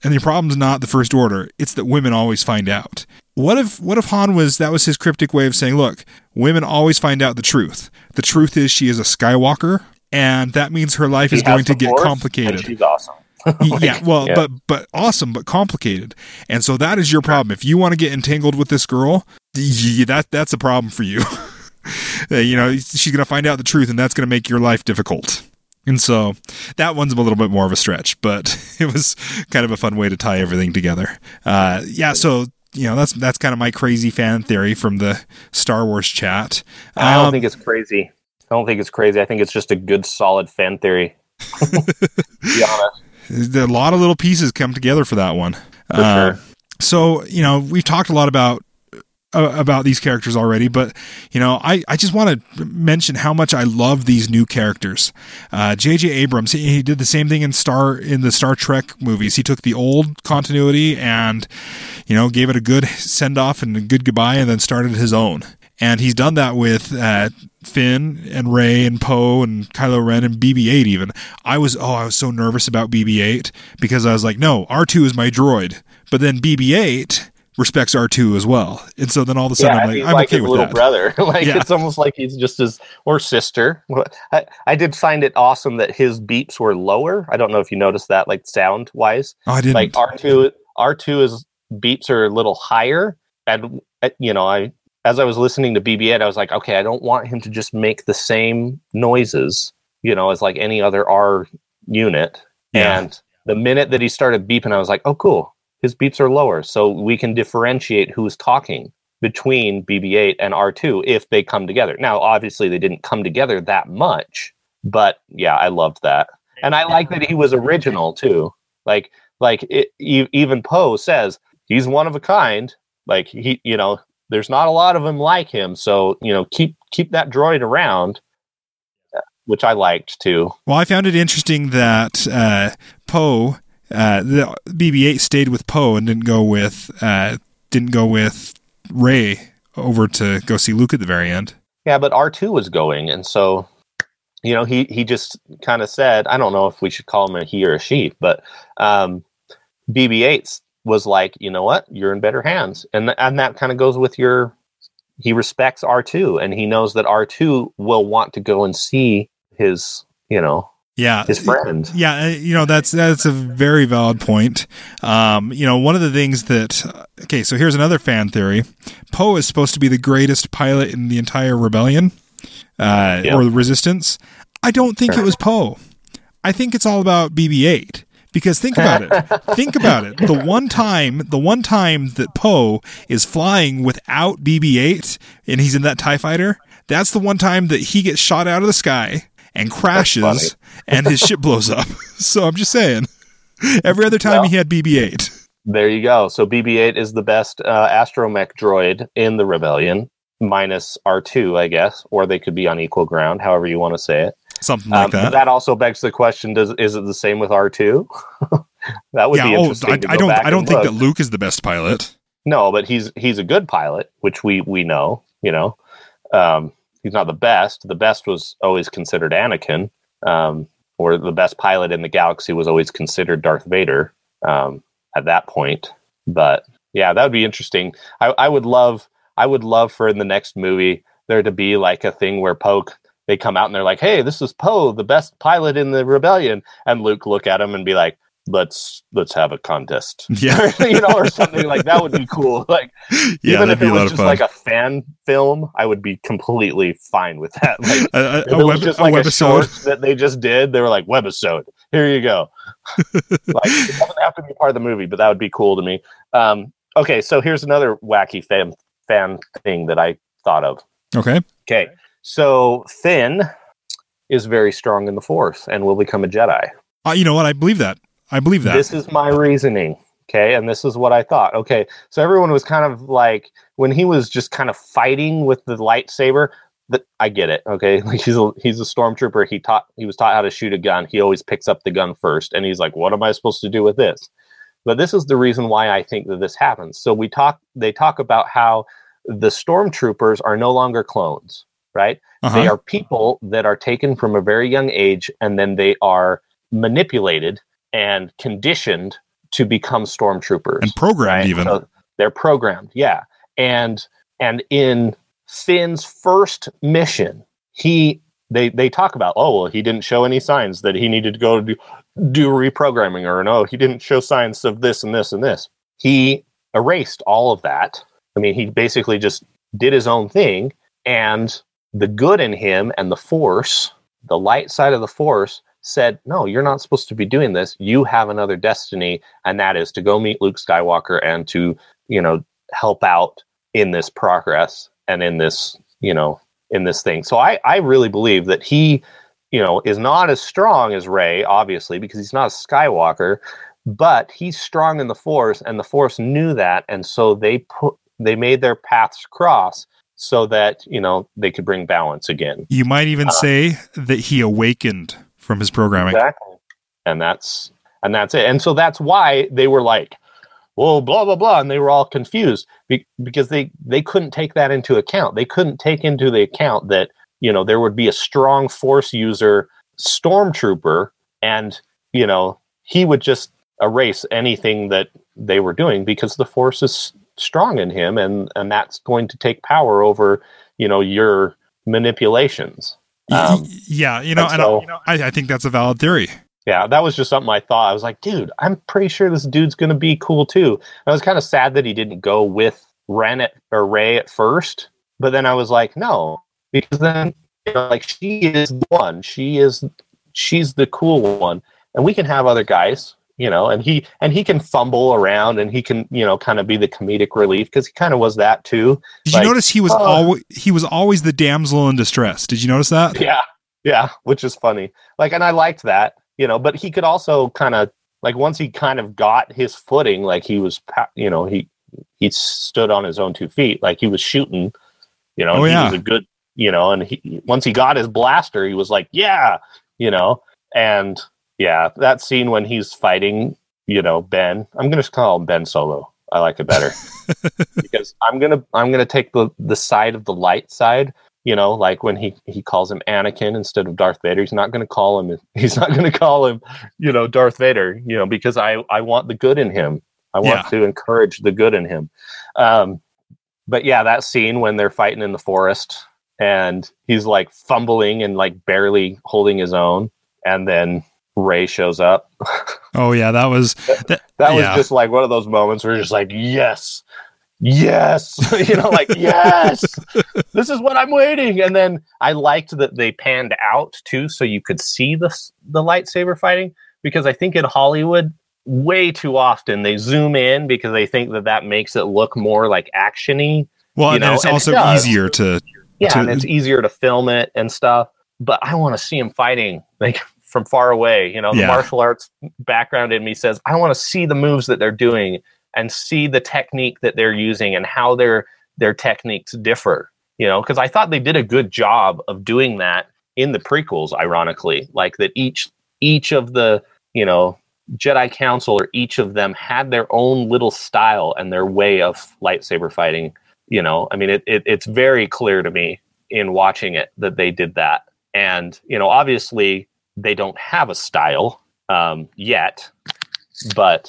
And the problem's not the First Order, it's that women always find out. What if Han that was his cryptic way of saying, look, women always find out the truth. The truth is she is a Skywalker, and that means her life is going to get complicated. And she's awesome. But awesome, but complicated. And so that is your problem. If you want to get entangled with this girl, that's a problem for you. She's going to find out the truth, and that's going to make your life difficult. And so that one's a little bit more of a stretch, but it was kind of a fun way to tie everything together. So that's kind of my crazy fan theory from the Star Wars chat. I don't think it's crazy. I think it's just a good, solid fan theory. To be honest. A lot of little pieces come together for that one. For sure. So, we've talked a lot about these characters already, but, I just want to mention how much I love these new characters. J.J. Abrams, he did the same thing in the Star Trek movies. He took the old continuity and, gave it a good send-off and a good goodbye and then started his own. And he's done that with Finn and Rey and Poe and Kylo Ren and BB-8 even. I was so nervous about BB-8 because I was like, no, R2 is my droid. But then BB-8 respects R2 as well. And so then all of a sudden I'm like okay his with little that. Brother. It's almost like he's just his, or sister. I did find it awesome that his beeps were lower. I don't know if you noticed that, like sound wise. Oh, I didn't. Like R2's beeps are a little higher. And, as I was listening to BB-8, I was like, okay, I don't want him to just make the same noises, as like any other R unit. Yeah. And the minute that he started beeping, I was like, oh, cool. His beeps are lower. So we can differentiate who's talking between BB-8 and R2 if they come together. Now, obviously, they didn't come together that much. But yeah, I loved that. And I like that he was original, too. Even Poe says he's one of a kind. Like, he, there's not a lot of them like him, so keep that droid around, which I liked too. Well, I found it interesting that Poe, the BB-8 stayed with Poe and didn't go with Rey over to go see Luke at the very end. Yeah, but R2 was going, and so he just kind of said, I don't know if we should call him a he or a she, but BB-8's was like, you know what, you're in better hands. And that kind of goes with he respects R2 and he knows that R2 will want to go and see his, his friend. Yeah. That's a very valid point. One of the things so here's another fan theory. Poe is supposed to be the greatest pilot in the entire rebellion, or the resistance. I don't think it was Poe. I think it's all about BB-8. Because think about it. The one time that Poe is flying without BB-8 and he's in that TIE fighter, that's the one time that he gets shot out of the sky and crashes and his ship blows up. So I'm just saying, every other time he had BB-8. There you go. So BB-8 is the best astromech droid in the Rebellion, minus R2, I guess, or they could be on equal ground, however you want to say it. Something like that. But that also begs the question: is it the same with R2? That would be interesting. I don't think that Luke is the best pilot. No, but he's a good pilot, which we know. He's not the best. The best was always considered Anakin, or the best pilot in the galaxy was always considered Darth Vader at that point. But yeah, that would be interesting. I would love for in the next movie there to be like a thing where they come out and they're like, hey, this is Poe, the best pilot in the rebellion. And Luke look at him and be like, let's have a contest. Yeah. or something like that would be cool. Like, even if it was just like a fan film, I would be completely fine with that. Like, a short that they just did. They were like, webisode, here you go. Like, it doesn't have to be part of the movie, but that would be cool to me. Okay. So here's another wacky fan thing that I thought of. Okay. So Finn is very strong in the Force and will become a Jedi. You know what? I believe that. This is my reasoning. Okay. And this is what I thought. Okay. So everyone was kind of like, when he was just kind of fighting with the lightsaber, I get it. Okay. Like he's a stormtrooper. He was taught how to shoot a gun. He always picks up the gun first. And he's like, what am I supposed to do with this? But this is the reason why I think that this happens. So they talk about how the stormtroopers are no longer clones. Right? Uh-huh. They are people that are taken from a very young age, and then they are manipulated and conditioned to become stormtroopers and programmed, right? even. So they're programmed, yeah. And in Finn's first mission, they talk about, oh well, he didn't show any signs that he needed to go do reprogramming, or no, he didn't show signs of this and this and this. He erased all of that. I mean, he basically just did his own thing, and the good in him and the Force, the light side of the Force, said, no, you're not supposed to be doing this. You have another destiny, and that is to go meet Luke Skywalker and to, help out in this progress and in this, in this thing. So I really believe that he, is not as strong as Rey, obviously, because he's not a Skywalker, but he's strong in the Force, and the Force knew that, and so they made their paths cross so that, they could bring balance again. You might even say that he awakened from his programming. Exactly. And that's it. And so that's why they were like, well, blah, blah, blah. And they were all confused because they couldn't take that into account. They couldn't take into the account that, there would be a strong Force user stormtrooper, and, he would just erase anything that they were doing because the Force is strong in him, and that's going to take power over, your manipulations. I think that's a valid theory. Yeah, that was just something I thought. I was like, dude, I'm pretty sure this dude's going to be cool too. I was kind of sad that he didn't go with Rey at first, but then I was like, no, because then, she is the one. She's the cool one, and we can have other guys, and he can fumble around, and he can, kind of be the comedic relief, because he kind of was that too. Did you notice he was always the damsel in distress? Did you notice that? Yeah, which is funny. And I liked that. But he could also kind of, once he kind of got his footing, he was, he stood on his own 2 feet, he was shooting, he was a good, and once he got his blaster, he was like, yeah, and yeah, that scene when he's fighting, Ben, I'm going to call him Ben Solo. I like it better because I'm going to take the side of the light side. When he calls him Anakin instead of Darth Vader, he's not going to call him Darth Vader, because I want the good in him. I want to encourage the good in him. But yeah, that scene when they're fighting in the forest and he's fumbling and barely holding his own, and then Rey shows up. Oh yeah, that was just one of those moments where you're just like, yes, yes, yes, this is what I'm waiting. And then I liked that they panned out too, so you could see the lightsaber fighting, because I think in Hollywood way too often they zoom in because they think that makes it look more actiony. Well, and then it's also easier to and it's easier to film it and stuff. But I want to see him fighting from far away. The martial arts background in me says I want to see the moves that they're doing and see the technique that they're using and how their techniques differ, because I thought they did a good job of doing that in the prequels, ironically, that each of the, Jedi Council, or each of them had their own little style and their way of lightsaber fighting. I mean, it's very clear to me in watching it that they did that. And, obviously they don't have a style yet, but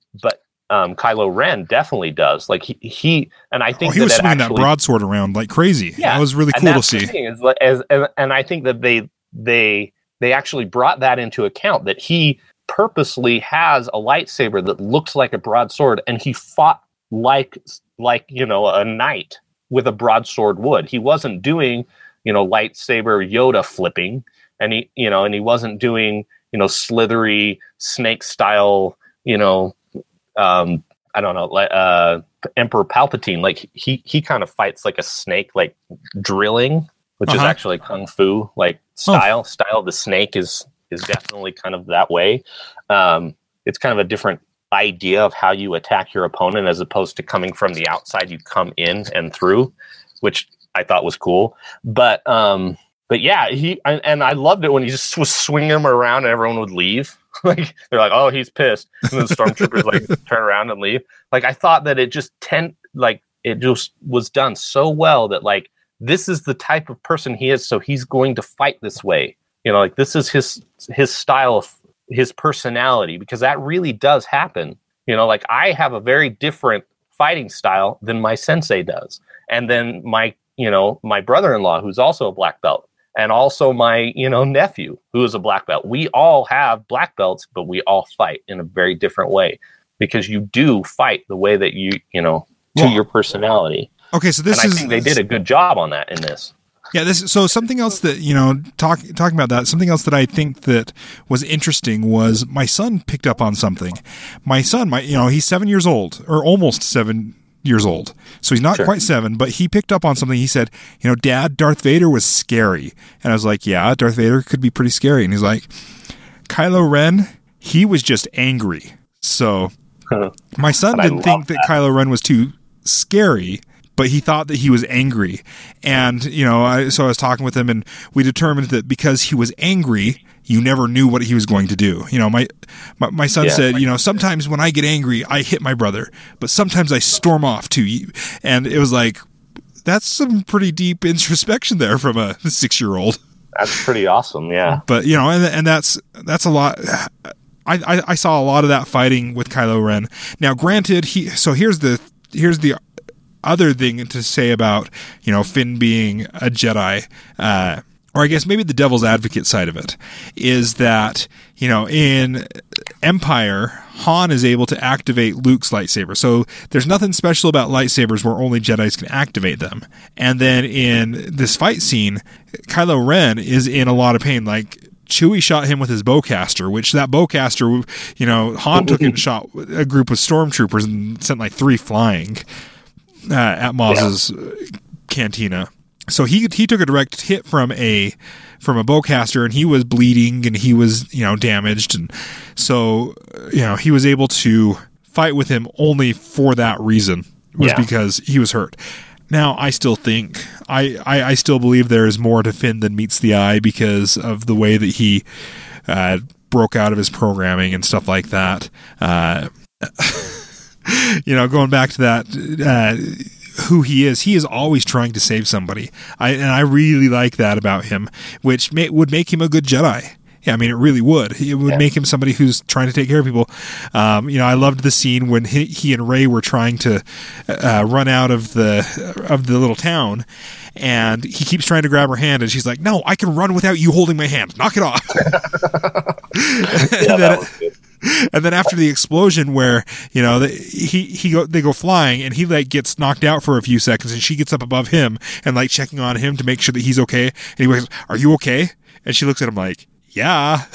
Kylo Ren definitely does. He and I think he was swinging that broadsword around like crazy. Yeah, that was really cool to see. And I think that they actually brought that into account, that he purposely has a lightsaber that looks like a broadsword, and he fought like a knight with a broadsword would. He wasn't doing lightsaber Yoda flipping, and he wasn't doing slithery snake style I don't know, Emperor Palpatine. He kind of fights like a snake, drilling, which is actually kung fu style. Style of the snake is definitely kind of that way. It's kind of a different idea of how you attack your opponent, as opposed to coming from the outside. You come in and through, which I thought was cool. But yeah, and I loved it when he just was swinging him around and everyone would leave. They're like, oh, he's pissed, and then the stormtroopers turn around and leave. I thought that it just it just was done so well that this is the type of person he is, so he's going to fight this way. This is his style of his personality, because that really does happen. You know, like I have a very different fighting style than my sensei does. And then my brother-in-law, who's also a black belt, and also my, nephew, who is a black belt. We all have black belts, but we all fight in a very different way, because you do fight the way that you your personality. Okay, so I think they did a good job on that in this. Yeah, so something else that, talking about that, something else that I think that was interesting was my son picked up on something. My son, he's 7 years old, or almost 7 years old. So he's not quite 7, but he picked up on something. He said, Dad, Darth Vader was scary. And I was like, yeah, Darth Vader could be pretty scary. And he's like, Kylo Ren, he was just angry. So my son didn't think that Kylo Ren was too scary, but he thought that he was angry. And, so I was talking with him, and we determined that because he was angry, you never knew what he was going to do. My son said, sometimes when I get angry, I hit my brother, but sometimes I storm off too. And it was like, that's some pretty deep introspection there from a 6-year-old. That's pretty awesome. Yeah. But, and that's a lot. I saw a lot of that fighting with Kylo Ren. Now, granted, here's the other thing to say about, Finn being a Jedi, or I guess maybe the devil's advocate side of it, is that, in Empire, Han is able to activate Luke's lightsaber. So there's nothing special about lightsabers where only Jedis can activate them. And then in this fight scene, Kylo Ren is in a lot of pain. Like, Chewie shot him with his bowcaster, which that bowcaster, Han took and shot a group of stormtroopers and sent like 3 flying at Maz's cantina. So he took a direct hit from a bowcaster, and he was bleeding, and he was damaged, and so he was able to fight with him only for that reason, because he was hurt. Now I still think I still believe there is more to Finn than meets the eye, because of the way that he broke out of his programming and stuff like that. Going back to that, who he is always trying to save somebody. I really like that about him, which would make him a good Jedi. Yeah, I mean, it really would. It would make him somebody who's trying to take care of people. I loved the scene when he and Rey were trying to run out of the little town, and he keeps trying to grab her hand, and she's like, "No, I can run without you holding my hand. Knock it off." And then after the explosion, where they go flying, and he like gets knocked out for a few seconds, and she gets up above him and like checking on him to make sure that he's okay. And he goes, "Are you okay?" And she looks at him like, "Yeah."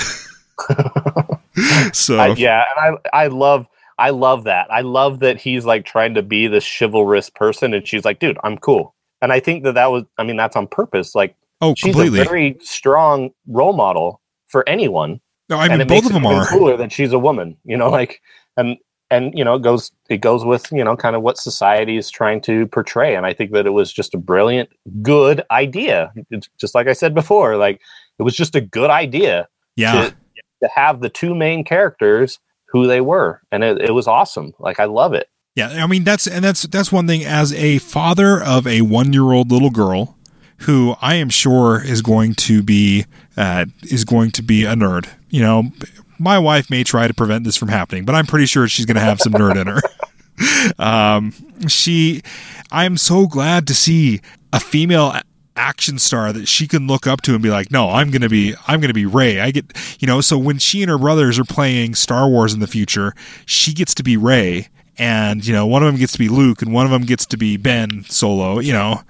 So and I love that. I love that he's like trying to be this chivalrous person, and she's like, "Dude, I'm cool." And I think that's on purpose. Like, she's completely. A very strong role model for anyone. No, I mean, both of them are cooler that she's a woman, and it goes with, kind of what society is trying to portray. And I think that it was just a brilliant, good idea. It's just like I said before, like it was just a good idea to have the 2 main characters who they were. And it was awesome. Like, I love it. Yeah. I mean, that's one thing. As a father of a 1-year-old little girl, who I am sure is going to be a nerd. My wife may try to prevent this from happening, but I'm pretty sure she's going to have some nerd in her. I'm so glad to see a female action star that she can look up to and be like, "No, I'm going to be Rey." I get, so when she and her brothers are playing Star Wars in the future, she gets to be Rey, and one of them gets to be Luke, and one of them gets to be Ben Solo.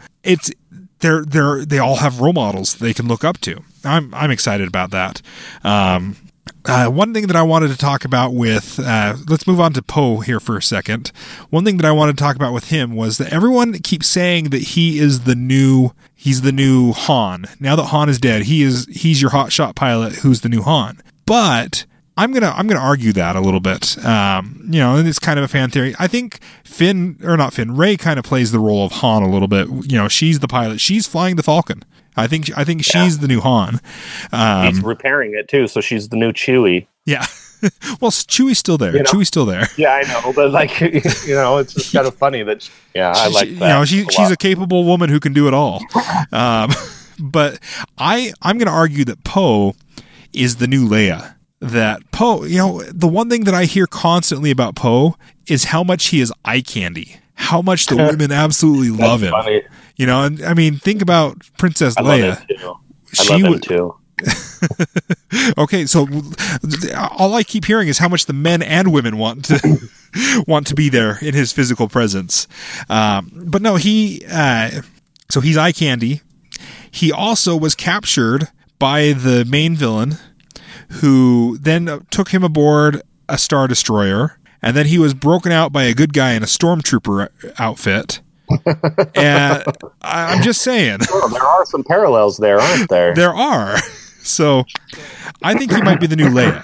They all have role models they can look up to. I'm excited about that. One thing that I wanted to talk about with, let's move on to Poe here for a second. One thing that I wanted to talk about with him was that everyone keeps saying that he's the new Han. Now that Han is dead, he's your hotshot pilot who's the new Han. But I'm gonna argue that a little bit. And it's kind of a fan theory. I think Rey kind of plays the role of Han a little bit. She's the pilot. She's flying the Falcon. I think she's the new Han. He's repairing it too, so she's the new Chewie. Yeah. Well, Chewie's still there. Chewie's still there. Yeah, I know, but like, it's just kind of funny that. I like that. She's a capable woman who can do it all. But I'm going to argue that Poe is the new Leia. that Poe, the one thing that I hear constantly about Poe is how much he is eye candy, how much the women absolutely love him. Funny. And I mean, think about Princess Leia. I love him too. Okay, so all I keep hearing is how much the men and women want to be there in his physical presence. But no, so he's eye candy. He also was captured by the main villain, who then took him aboard a Star Destroyer, and then he was broken out by a good guy in a stormtrooper outfit. And I'm just saying. Well, there are some parallels there, aren't there? There are. So I think he might be the new Leia.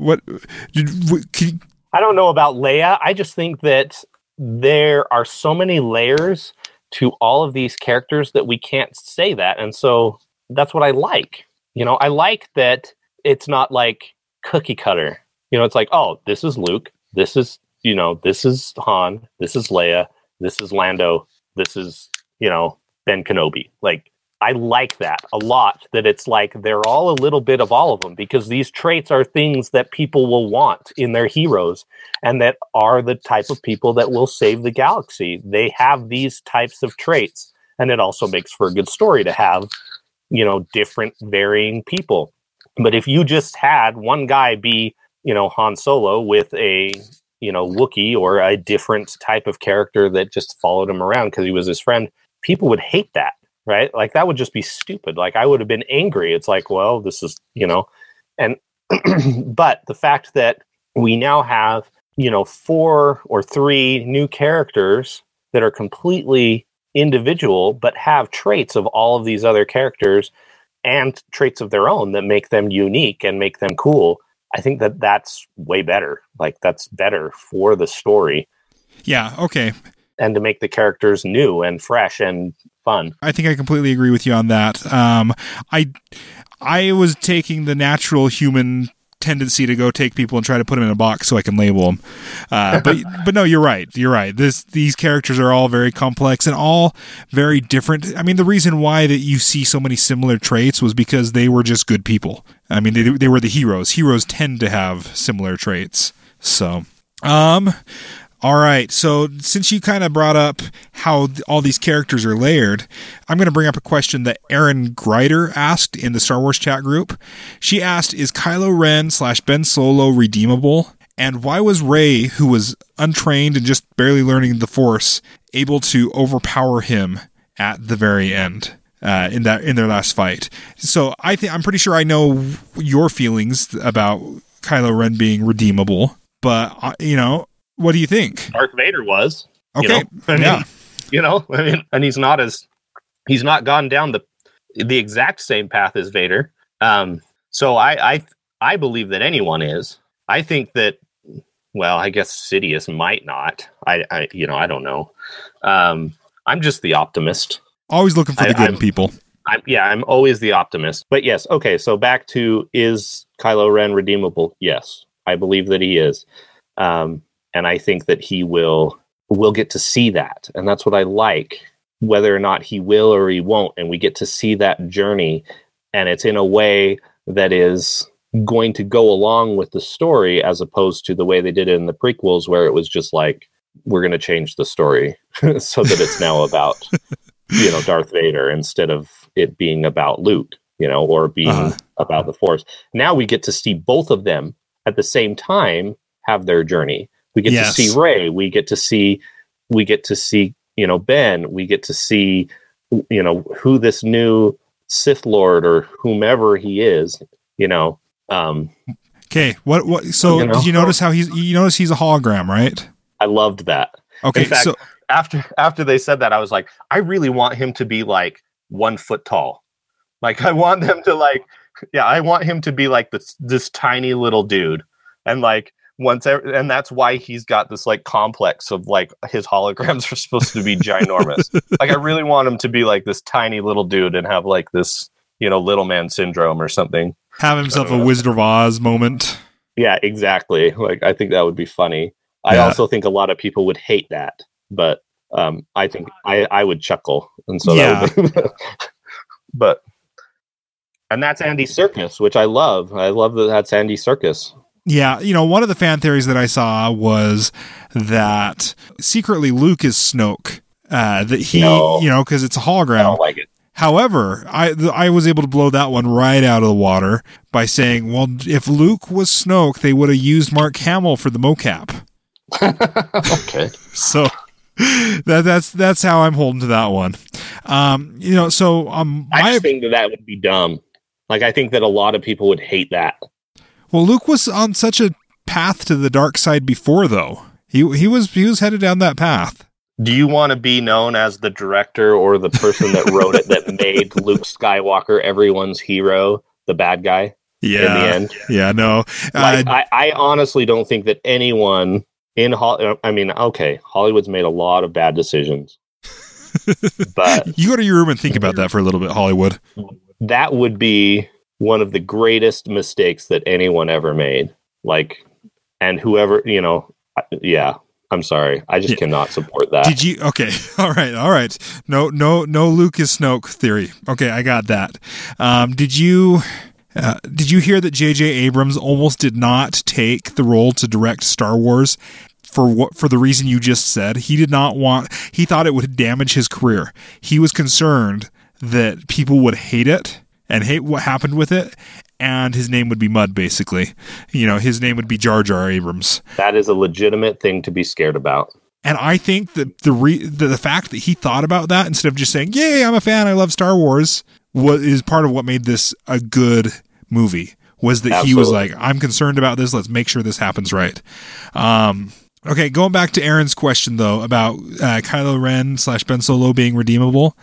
I don't know about Leia. I just think that there are so many layers to all of these characters that we can't say that. And so that's what I like. I like that it's not like cookie cutter. It's like, oh, this is Luke. This is, this is Han. This is Leia. This is Lando. This is, Ben Kenobi. Like, I like that a lot, that it's like they're all a little bit of all of them, because these traits are things that people will want in their heroes, and that are the type of people that will save the galaxy. They have these types of traits, and it also makes for a good story to have, different varying people. But if you just had one guy be, Han Solo with a, Wookiee, or a different type of character that just followed him around because he was his friend, people would hate that, right? Like, that would just be stupid. Like, I would have been angry. It's like, well, this is, and, but the fact that we now have, 4 or 3 new characters that are completely individual, but have traits of all of these other characters and traits of their own that make them unique and make them cool. I think that that's way better. Like, that's better for the story. Yeah. Okay. And to make the new and fresh and fun. I think I completely agree with you on that. I was taking the natural human tendency to go take people and try to put them in a box so I can label them. But no, you're right. You're right. These characters are all very complex and all very different. I mean, the reason why that you see so many similar traits was because they were just good people. I mean, they were the heroes. Heroes tend to have similar traits. So, all right, so since you kind of brought up how all these characters are layered, I'm going to bring up a question that Erin Greider asked in the Star Wars chat group. She asked, is Kylo Ren / Ben Solo redeemable? And why was Rey, who was untrained and just barely learning the Force, able to overpower him at the very end in their last fight? So I'm pretty sure I know your feelings about Kylo Ren being redeemable, but what do you think? Darth Vader was. Okay. And he's not gone down the exact same path as Vader. So I believe that anyone is. I think that, well, I guess Sidious might not. I don't know. I'm just the optimist. Always looking for the good in people. I'm always the optimist. But yes, okay, so back to, is Kylo Ren redeemable? Yes, I believe that he is. And I think that he will get to see that. And that's what I like, whether or not he will or he won't. And we get to see that journey. And it's in a way that is going to go along with the story, as opposed to the way they did it in the prequels, where it was just like, we're going to change the story so that it's now about, Darth Vader, instead of it being about Luke, or being about the Force. Now we get to see both of them at the same time have their journey. We get to see Rey. We get to see, Ben. We get to see, who this new Sith Lord or whomever he is, Okay. What? So did you notice how he's a hologram, right? I loved that. Okay. In fact, so after they said that, I was like, I really want him to be like 1 foot tall. Like, I want them to I want him to be like this tiny little dude. And like, and that's why he's got this like complex of like his holograms are supposed to be ginormous. Like, I really want him to be like this tiny little dude and have like this, little man syndrome or something. Have himself a Wizard of Oz moment. Yeah, exactly. Like, I think that would be funny. I also think a lot of people would hate that, but I think I would chuckle, and so that would be but And that's Andy Serkis, which I love. I love that that's Andy Serkis. Yeah, one of the fan theories that I saw was that secretly Luke is Snoke. That he, because it's a hologram. I don't like it. However, I was able to blow that one right out of the water by saying, well, if Luke was Snoke, they would have used Mark Hamill for the mocap. Okay. So that's how I'm holding to that one. I just think that would be dumb. Like, I think that a lot of people would hate that. Well, Luke was on such a path to the dark side before, though. He was headed down that path. Do you want to be known as the director or the person that wrote it that made Luke Skywalker everyone's hero, the bad guy? Yeah. In the end? Yeah, no. I honestly don't think that anyone in Hollywood's made a lot of bad decisions. But you go to your room and think about that for a little bit, Hollywood. That would be one of the greatest mistakes that anyone ever made. And whoever, yeah. I'm sorry. I just cannot support that. Did you? Okay. All right. No Luke is Snoke theory. Okay. I got that. Did you hear that J.J. Abrams almost did not take the role to direct Star Wars for the reason you just said? He thought it would damage his career. He was concerned that people would hate it and hate what happened with it. And his name would be mud, basically. His name would be Jar Jar Abrams. That is a legitimate thing to be scared about. And I think that the fact that he thought about that instead of just saying, "Yay, I'm a fan, I love Star Wars," is part of what made this a good movie. Was that Absolutely. He was like, "I'm concerned about this. Let's make sure this happens right." Okay, going back to Aaron's question though about Kylo Ren / Ben Solo being redeemable,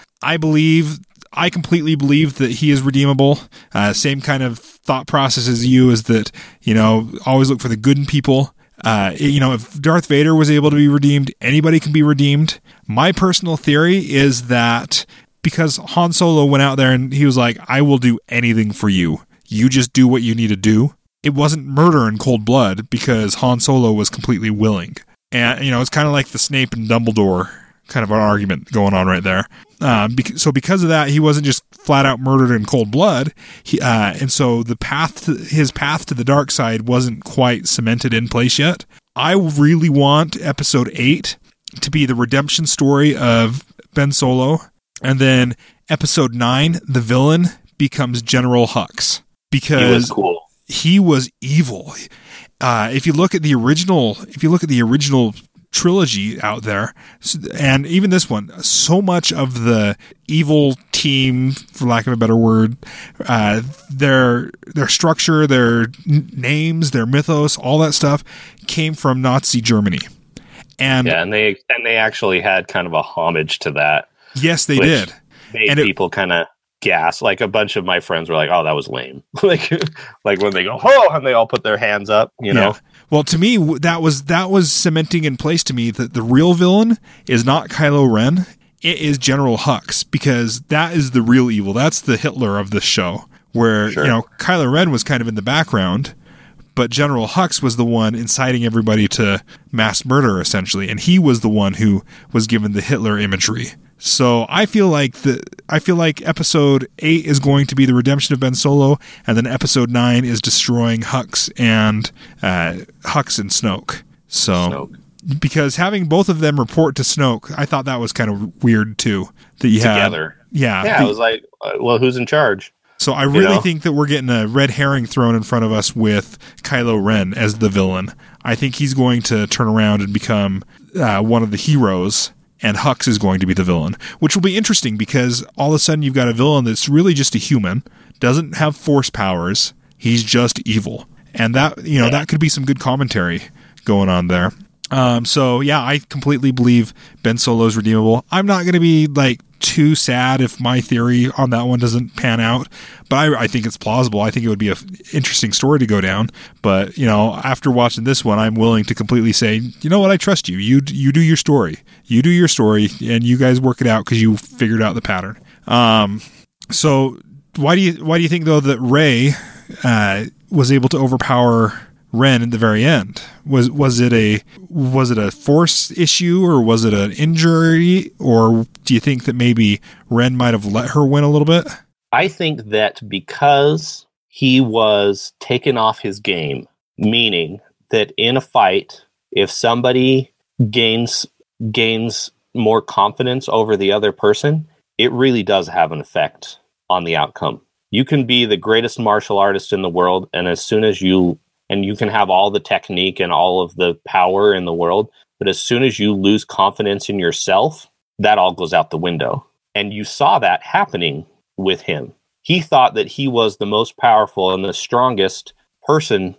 I completely believe that he is redeemable. Same kind of thought process as you, is that, always look for the good in people. If Darth Vader was able to be redeemed, anybody can be redeemed. My personal theory is that because Han Solo went out there and he was like, I will do anything for you. You just do what you need to do. It wasn't murder in cold blood because Han Solo was completely willing. And, it's kind of like the Snape and Dumbledore kind of an argument going on right there. So because of that, he wasn't just flat out murdered in cold blood. And so his path to the dark side wasn't quite cemented in place yet. I really want episode 8 to be the redemption story of Ben Solo. And then episode 9, the villain becomes General Hux, because he was evil. If you look at the original trilogy out there, and even this one, so much of the evil team, for lack of a better word, their structure, their names, their mythos, all that stuff came from Nazi Germany. And they actually had kind of a homage to that. Yes, they did. Made people kind of gas. Like, a bunch of my friends were like, "Oh, that was lame." like when they go, "Oh," and they all put their hands up, know. Well, to me, that was cementing in place to me that the real villain is not Kylo Ren. It is General Hux, because that is the real evil. That's the Hitler of this show, where, Kylo Ren was kind of in the background, but General Hux was the one inciting everybody to mass murder, essentially. And he was the one who was given the Hitler imagery. So I feel like episode 8 is going to be the redemption of Ben Solo, and then episode 9 is destroying Hux and Snoke. So, because having both of them report to Snoke, I thought that was kind of weird too. That you together, yeah. It was like, well, who's in charge? So I really think that we're getting a red herring thrown in front of us with Kylo Ren as the villain. I think he's going to turn around and become one of the heroes, and Hux is going to be the villain, which will be interesting because all of a sudden you've got a villain that's really just a human, doesn't have force powers, he's just evil. And that, that could be some good commentary going on there. I completely believe Ben Solo's redeemable. I'm not going to be too sad if my theory on that one doesn't pan out, but I think it's plausible. I think it would be an interesting story to go down. But, after watching this one, I'm willing to completely say, you know what, I trust you. You do your story. You do your story, and you guys work it out because you figured out the pattern. So why do you think, though, that Rey was able to overpower Ren at the very end? Was it a force issue, or was it an injury, or do you think that maybe Ren might have let her win a little bit? I think that because he was taken off his game, meaning that in a fight, if somebody gains more confidence over the other person, it really does have an effect on the outcome. You can be the greatest martial artist in the world, and you can have all the technique and all of the power in the world, but as soon as you lose confidence in yourself, that all goes out the window. And you saw that happening with him. He thought that he was the most powerful and the strongest person,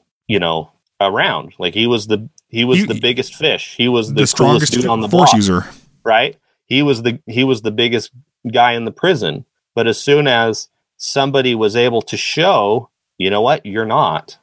around. Like he was the biggest fish. He was the strongest dude on the force block, user. right? He was the biggest guy in the prison. But as soon as somebody was able to show, you know what, you're not.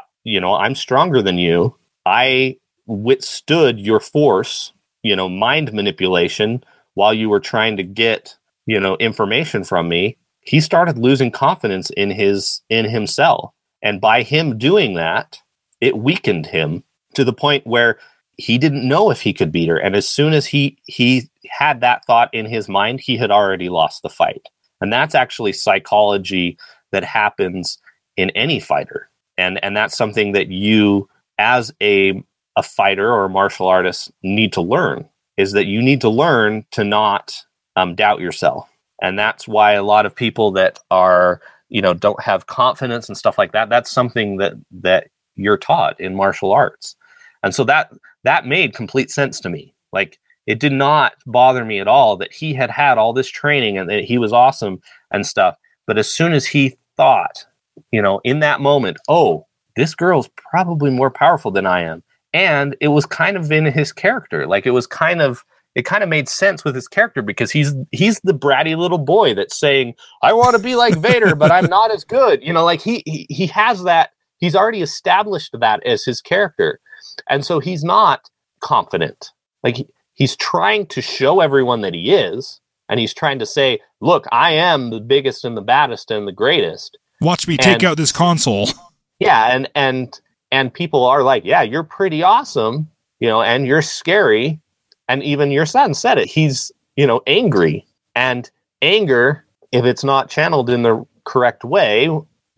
I'm stronger than you. I withstood your force, mind manipulation while you were trying to get, information from me. He started losing confidence in himself. And by him doing that, it weakened him to the point where he didn't know if he could beat her. And as soon as he had that thought in his mind, he had already lost the fight. And that's actually psychology that happens in any fighter. And that's something that you, as a fighter or a martial artist, need to learn, is that you need to learn to not doubt yourself. And that's why a lot of people that are, don't have confidence and stuff like that, that's something that you're taught in martial arts. And so that made complete sense to me. Like, it did not bother me at all that he had all this training and that he was awesome and stuff. But as soon as he thought, in that moment, oh, this girl's probably more powerful than I am. And it was kind of in his character. Like, it kind of made sense with his character, because he's the bratty little boy that's saying, I want to be like Vader, but I'm not as good. Like he has that. He's already established that as his character. And so he's not confident. Like, he's trying to show everyone that he is. And he's trying to say, look, I am the biggest and the baddest and the greatest. Watch me take out this console. Yeah. And people are like, yeah, you're pretty awesome, and you're scary. And even your son said it. He's, angry. And anger, if it's not channeled in the correct way,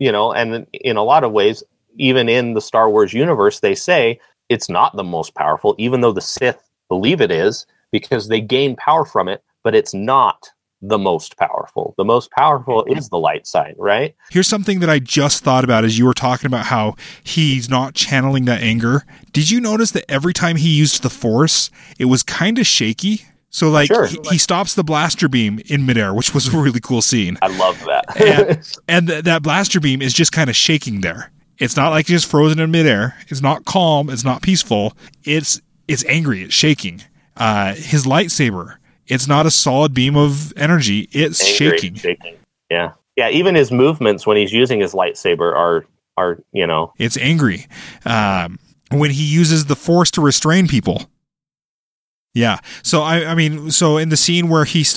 and in a lot of ways, even in the Star Wars universe, they say it's not the most powerful, even though the Sith believe it is, because they gain power from it, but it's not the most powerful. The most powerful is the light side, right? Here's something that I just thought about as you were talking about how he's not channeling that anger. Did you notice that every time he used the Force, it was kind of shaky? So, like, sure. He stops the blaster beam in midair, which was a really cool scene. I love that. and that blaster beam is just kind of shaking there. It's not like just frozen in midair. It's not calm. It's not peaceful. It's angry. It's shaking. His lightsaber, it's not a solid beam of energy. It's shaking. Yeah. Yeah. Even his movements when he's using his lightsaber are it's angry. When he uses the Force to restrain people. Yeah. So I mean, so in the scene where he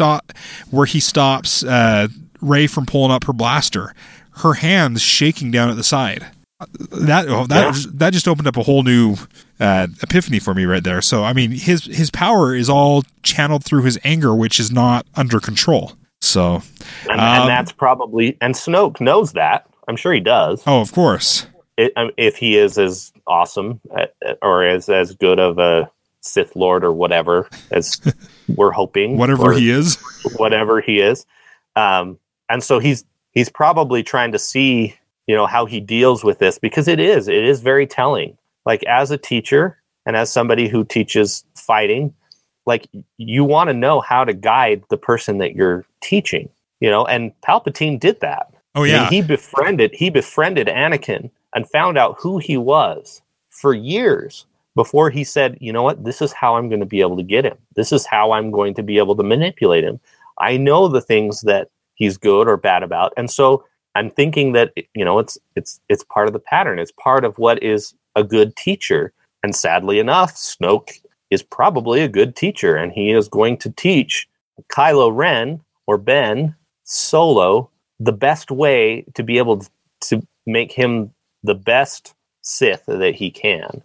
stops Rey from pulling up her blaster, her hands shaking down at the side. That just opened up a whole new epiphany for me right there. So I mean, his power is all channeled through his anger, which is not under control. So, and that's probably, and Snoke knows that. I'm sure he does. Oh, of course. If he is as awesome or as good of a Sith Lord or whatever as we're hoping, whatever he is, and so he's probably trying to see, how he deals with this, because it is very telling. Like, as a teacher and as somebody who teaches fighting, like, you want to know how to guide the person that you're teaching, and Palpatine did that. Oh yeah. He befriended Anakin and found out who he was for years before he said, you know what, this is how I'm going to be able to get him. This is how I'm going to be able to manipulate him. I know the things that he's good or bad about. And so I'm thinking that, it's part of the pattern. It's part of what is a good teacher. And sadly enough, Snoke is probably a good teacher, and he is going to teach Kylo Ren or Ben Solo the best way to be able to make him the best Sith that he can.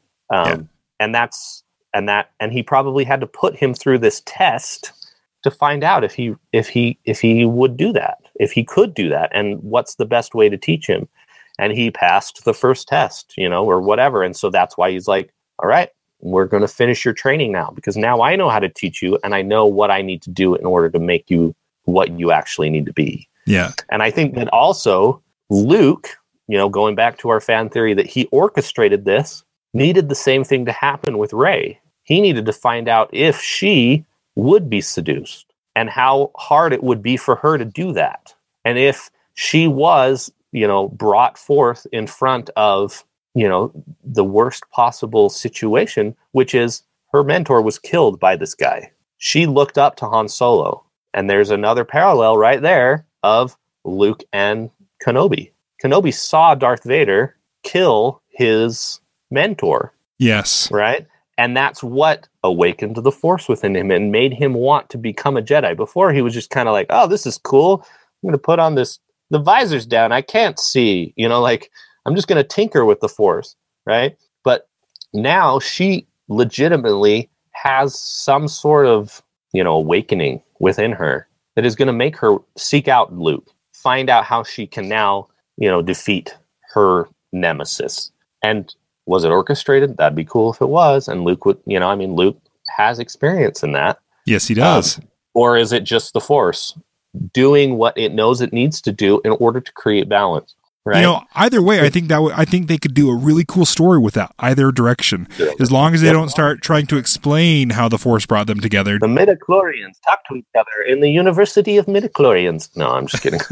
And he probably had to put him through this test to find out if he would do that. if he could do that, and what's the best way to teach him. And he passed the first test, or whatever. And so that's why he's like, all right, we're going to finish your training now, because now I know how to teach you, and I know what I need to do in order to make you what you actually need to be. Yeah. And I think that also Luke, going back to our fan theory that he orchestrated this, needed the same thing to happen with Rey. He needed to find out if she would be seduced and how hard it would be for her to do that. And if she was, brought forth in front of, the worst possible situation, which is her mentor was killed by this guy. She looked up to Han Solo. And there's another parallel right there of Luke and Kenobi. Kenobi saw Darth Vader kill his mentor. Yes. Right? And that's what awakened the Force within him and made him want to become a Jedi. Before, he was just kind of like, oh, this is cool. I'm going to put on the visor's down. I can't see, I'm just going to tinker with the Force. Right? But now she legitimately has some sort of, awakening within her that is going to make her seek out Luke, find out how she can now, defeat her nemesis. And was it orchestrated? That'd be cool if it was. And Luke would, Luke has experience in that. Yes, he does. Or is it just the Force doing what it knows it needs to do in order to create balance? Right. Either way, I think they could do a really cool story with that, either direction, as long as they don't start trying to explain how the Force brought them together. The midichlorians talk to each other in the University of Midichlorians. No, I'm just kidding.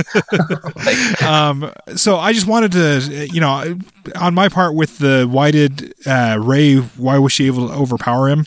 So I just wanted to, on my part with the why did Rey, why was she able to overpower him?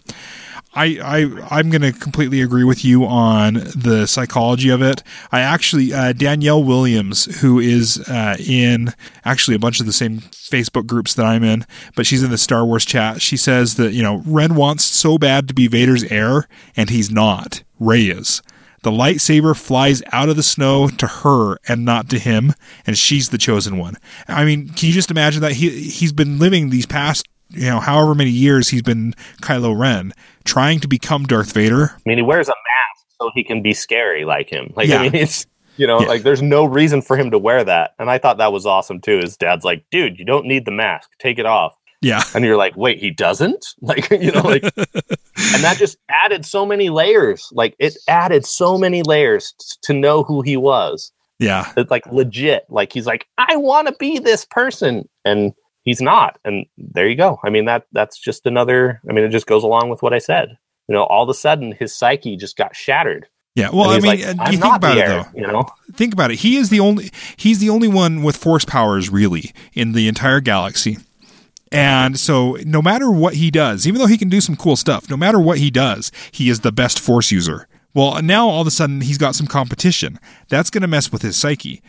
I'm going to completely agree with you on the psychology of it. I actually, Danielle Williams, who is in actually a bunch of the same Facebook groups that I'm in, but she's in the Star Wars chat. She says that, Ren wants so bad to be Vader's heir, and he's not. Rey is. The lightsaber flies out of the snow to her and not to him, and she's the chosen one. I mean, can you just imagine that he's been living these past however many years he's been Kylo Ren, trying to become Darth Vader. I mean, he wears a mask so he can be scary like him. It's, there's no reason for him to wear that. And I thought that was awesome too. His dad's like, dude, you don't need the mask. Take it off. Yeah. And you're like, wait, he doesn't? And that just added so many layers. It added so many layers to know who he was. Yeah. It's legit. He's like, I want to be this person. And he's not. And there you go. I mean, that's just another, it just goes along with what I said. All of a sudden his psyche just got shattered. Yeah. Well, you think about it though. Think about it. He's the only one with Force powers really in the entire galaxy. And so no matter what he does, even though he can do some cool stuff, no matter what he does, he is the best Force user. Well, now all of a sudden he's got some competition. That's going to mess with his psyche.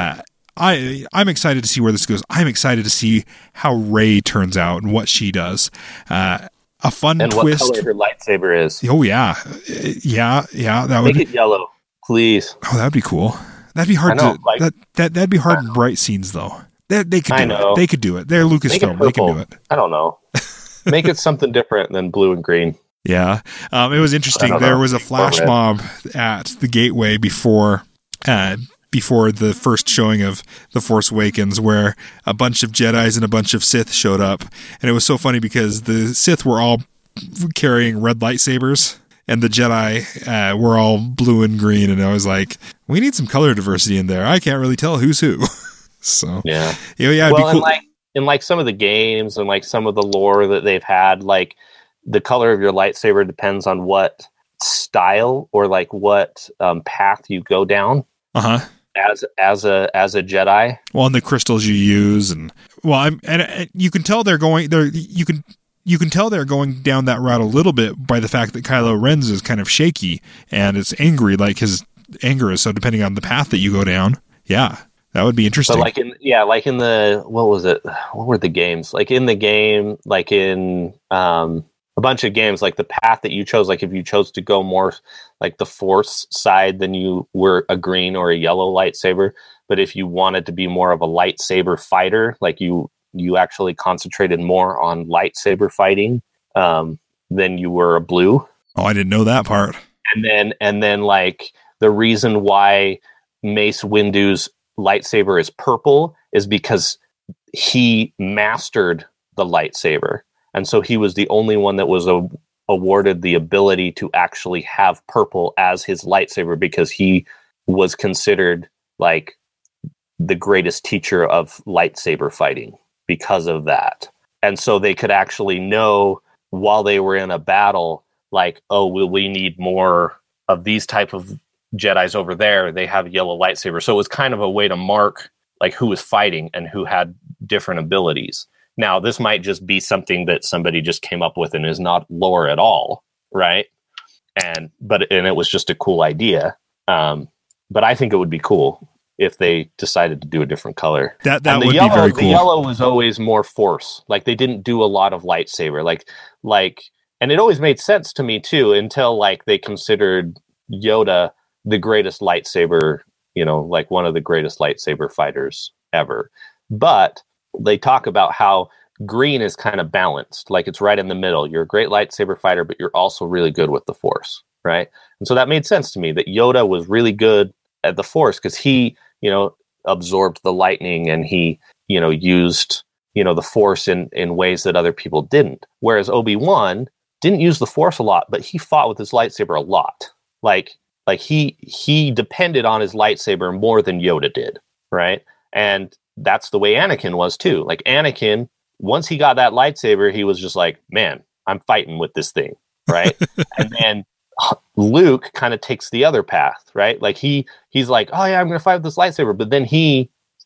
I'm excited to see where this goes. I'm excited to see how Rey turns out and what she does. A fun and twist. What color her lightsaber is. Oh yeah, yeah. That would make it yellow, please. Oh, that'd be cool. That'd be hard that'd be hard in bright scenes though. They could do it. They could do it. They're Lucasfilm. They can do it. I don't know. Make it something different than blue and green. Yeah, it was interesting. There was a flash mob at the gateway before the first showing of The Force Awakens, where a bunch of Jedis and a bunch of Sith showed up. And it was so funny because the Sith were all carrying red lightsabers and the Jedi were all blue and green. And I was like, we need some color diversity in there. I can't really tell who's who. So, yeah. Yeah, it'd be cool. in some of the games and some of the lore that they've had, the color of your lightsaber depends on what style or what path you go down. Uh-huh. As a Jedi. Well, and the crystals you use, and you can tell they're going there. You can tell they're going down that route a little bit by the fact that Kylo Ren's is kind of shaky and it's angry, like his anger is. So depending on the path that you go down, yeah, that would be interesting. But in the what was it? What were the games? In the game, in a bunch of games, the path that you chose, if you chose to go more the Force side, then you were a green or a yellow lightsaber. But if you wanted to be more of a lightsaber fighter, you actually concentrated more on lightsaber fighting, then you were a blue. Oh, I didn't know that part. And then the reason why Mace Windu's lightsaber is purple is because he mastered the lightsaber. And so he was the only one that was awarded the ability to actually have purple as his lightsaber, because he was considered like the greatest teacher of lightsaber fighting because of that. And so they could actually know while they were in a battle, like, oh, we need more of these type of Jedis over there. They have yellow lightsaber. So it was kind of a way to mark like who was fighting and who had different abilities. Now, this might just be something that somebody just came up with and is not lore at all, right? And it was just a cool idea. But I think it would be cool if they decided to do a different color. That would be very cool. The yellow was always more force. Like they didn't do a lot of lightsaber. Like, and it always made sense to me too, until like they considered Yoda the greatest lightsaber, like one of the greatest lightsaber fighters ever. But they talk about how green is kind of balanced. Like it's right in the middle. You're a great lightsaber fighter, but you're also really good with the force. Right. And so that made sense to me that Yoda was really good at the force because he, absorbed the lightning and he, used, the force in ways that other people didn't. Whereas Obi-Wan didn't use the force a lot, but he fought with his lightsaber a lot. Like he depended on his lightsaber more than Yoda did. Right. And that's the way Anakin was too. Like Anakin, once he got that lightsaber, he was just like, man, I'm fighting with this thing. Right. And then Luke kind of takes the other path, right? Like he's like, oh yeah, I'm going to fight with this lightsaber. But then he,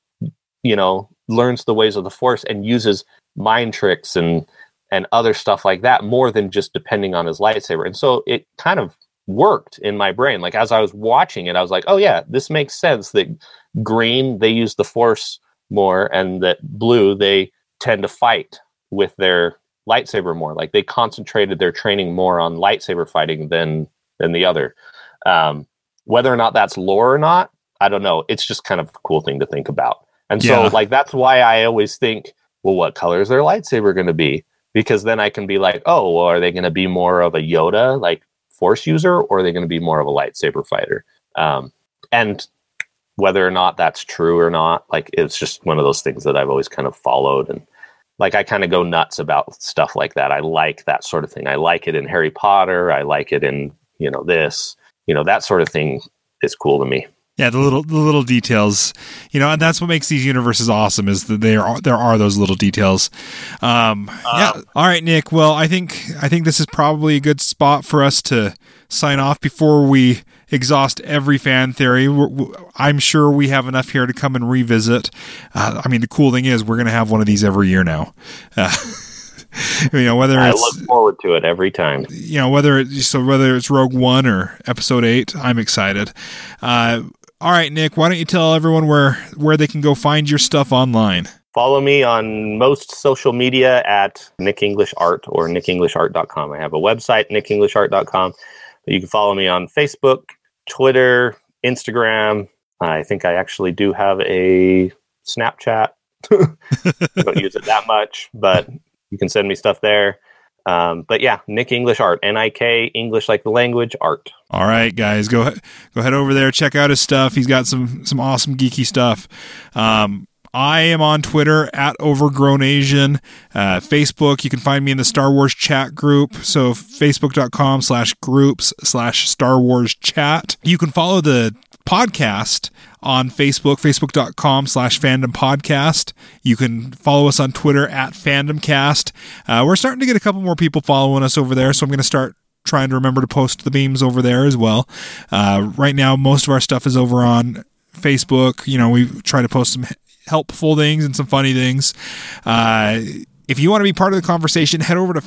learns the ways of the force and uses mind tricks and other stuff like that more than just depending on his lightsaber. And so it kind of worked in my brain. Like as I was watching it, I was like, oh yeah, this makes sense that green, they use the force more, and that blue, they tend to fight with their lightsaber more. Like they concentrated their training more on lightsaber fighting than the other. Whether or not that's lore or not, I don't know. It's just kind of a cool thing to think about. And so like that's why I always think, well, what color is their lightsaber going to be? Because then I can be like, oh, well, are they going to be more of a Yoda like force user, or are they going to be more of a lightsaber fighter? And whether or not that's true or not, like it's just one of those things that I've always kind of followed. And like, I kind of go nuts about stuff like that. I like that sort of thing. I like it in Harry Potter. I like it in, that sort of thing is cool to me. Yeah, the little details, and that's what makes these universes awesome, is that there are those little details. Yeah. All right, Nick. Well, I think this is probably a good spot for us to sign off before we exhaust every fan theory. I'm sure we have enough here to come and revisit. The cool thing is we're going to have one of these every year now. Whether I look forward to it every time. Whether it's Rogue One or Episode 8, I'm excited. All right, Nick, why don't you tell everyone where they can go find your stuff online? Follow me on most social media at Nick English Art or nickenglishnart.com. I have a website, nickenglishnart.com. You can follow me on Facebook, Twitter, Instagram. I think I actually do have a Snapchat. I don't use it that much, but you can send me stuff there. But yeah, Nick English Art, N-I-K, English like the language, art. All right, guys, go head over there, check out his stuff. He's got some awesome geeky stuff. I am on Twitter at Overgrown Asian. Facebook, you can find me in the Star Wars chat group. So facebook.com/groups/Star Wars chat. You can follow the podcast on Facebook, facebook.com/fandom podcast. You can follow us on Twitter at fandomcast. We're starting to get a couple more people following us over there, so I'm going to start trying to remember to post the memes over there as well. Right now, most of our stuff is over on Facebook. We try to post some helpful things and some funny things. If you want to be part of the conversation, head over to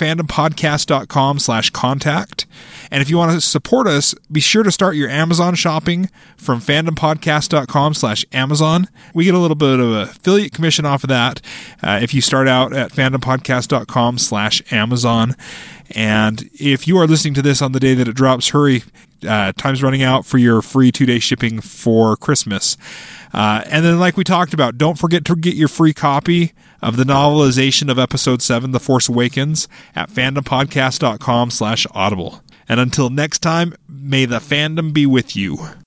fandompodcast.com/contact. And if you want to support us, be sure to start your Amazon shopping from fandompodcast.com/Amazon. We get a little bit of affiliate commission off of that if you start out at fandompodcast.com/Amazon. And if you are listening to this on the day that it drops, hurry. Time's running out for your free 2-day shipping for Christmas. And then, like we talked about, don't forget to get your free copy of the novelization of Episode 7, The Force Awakens, at fandompodcast.com/audible. And until next time, may the fandom be with you.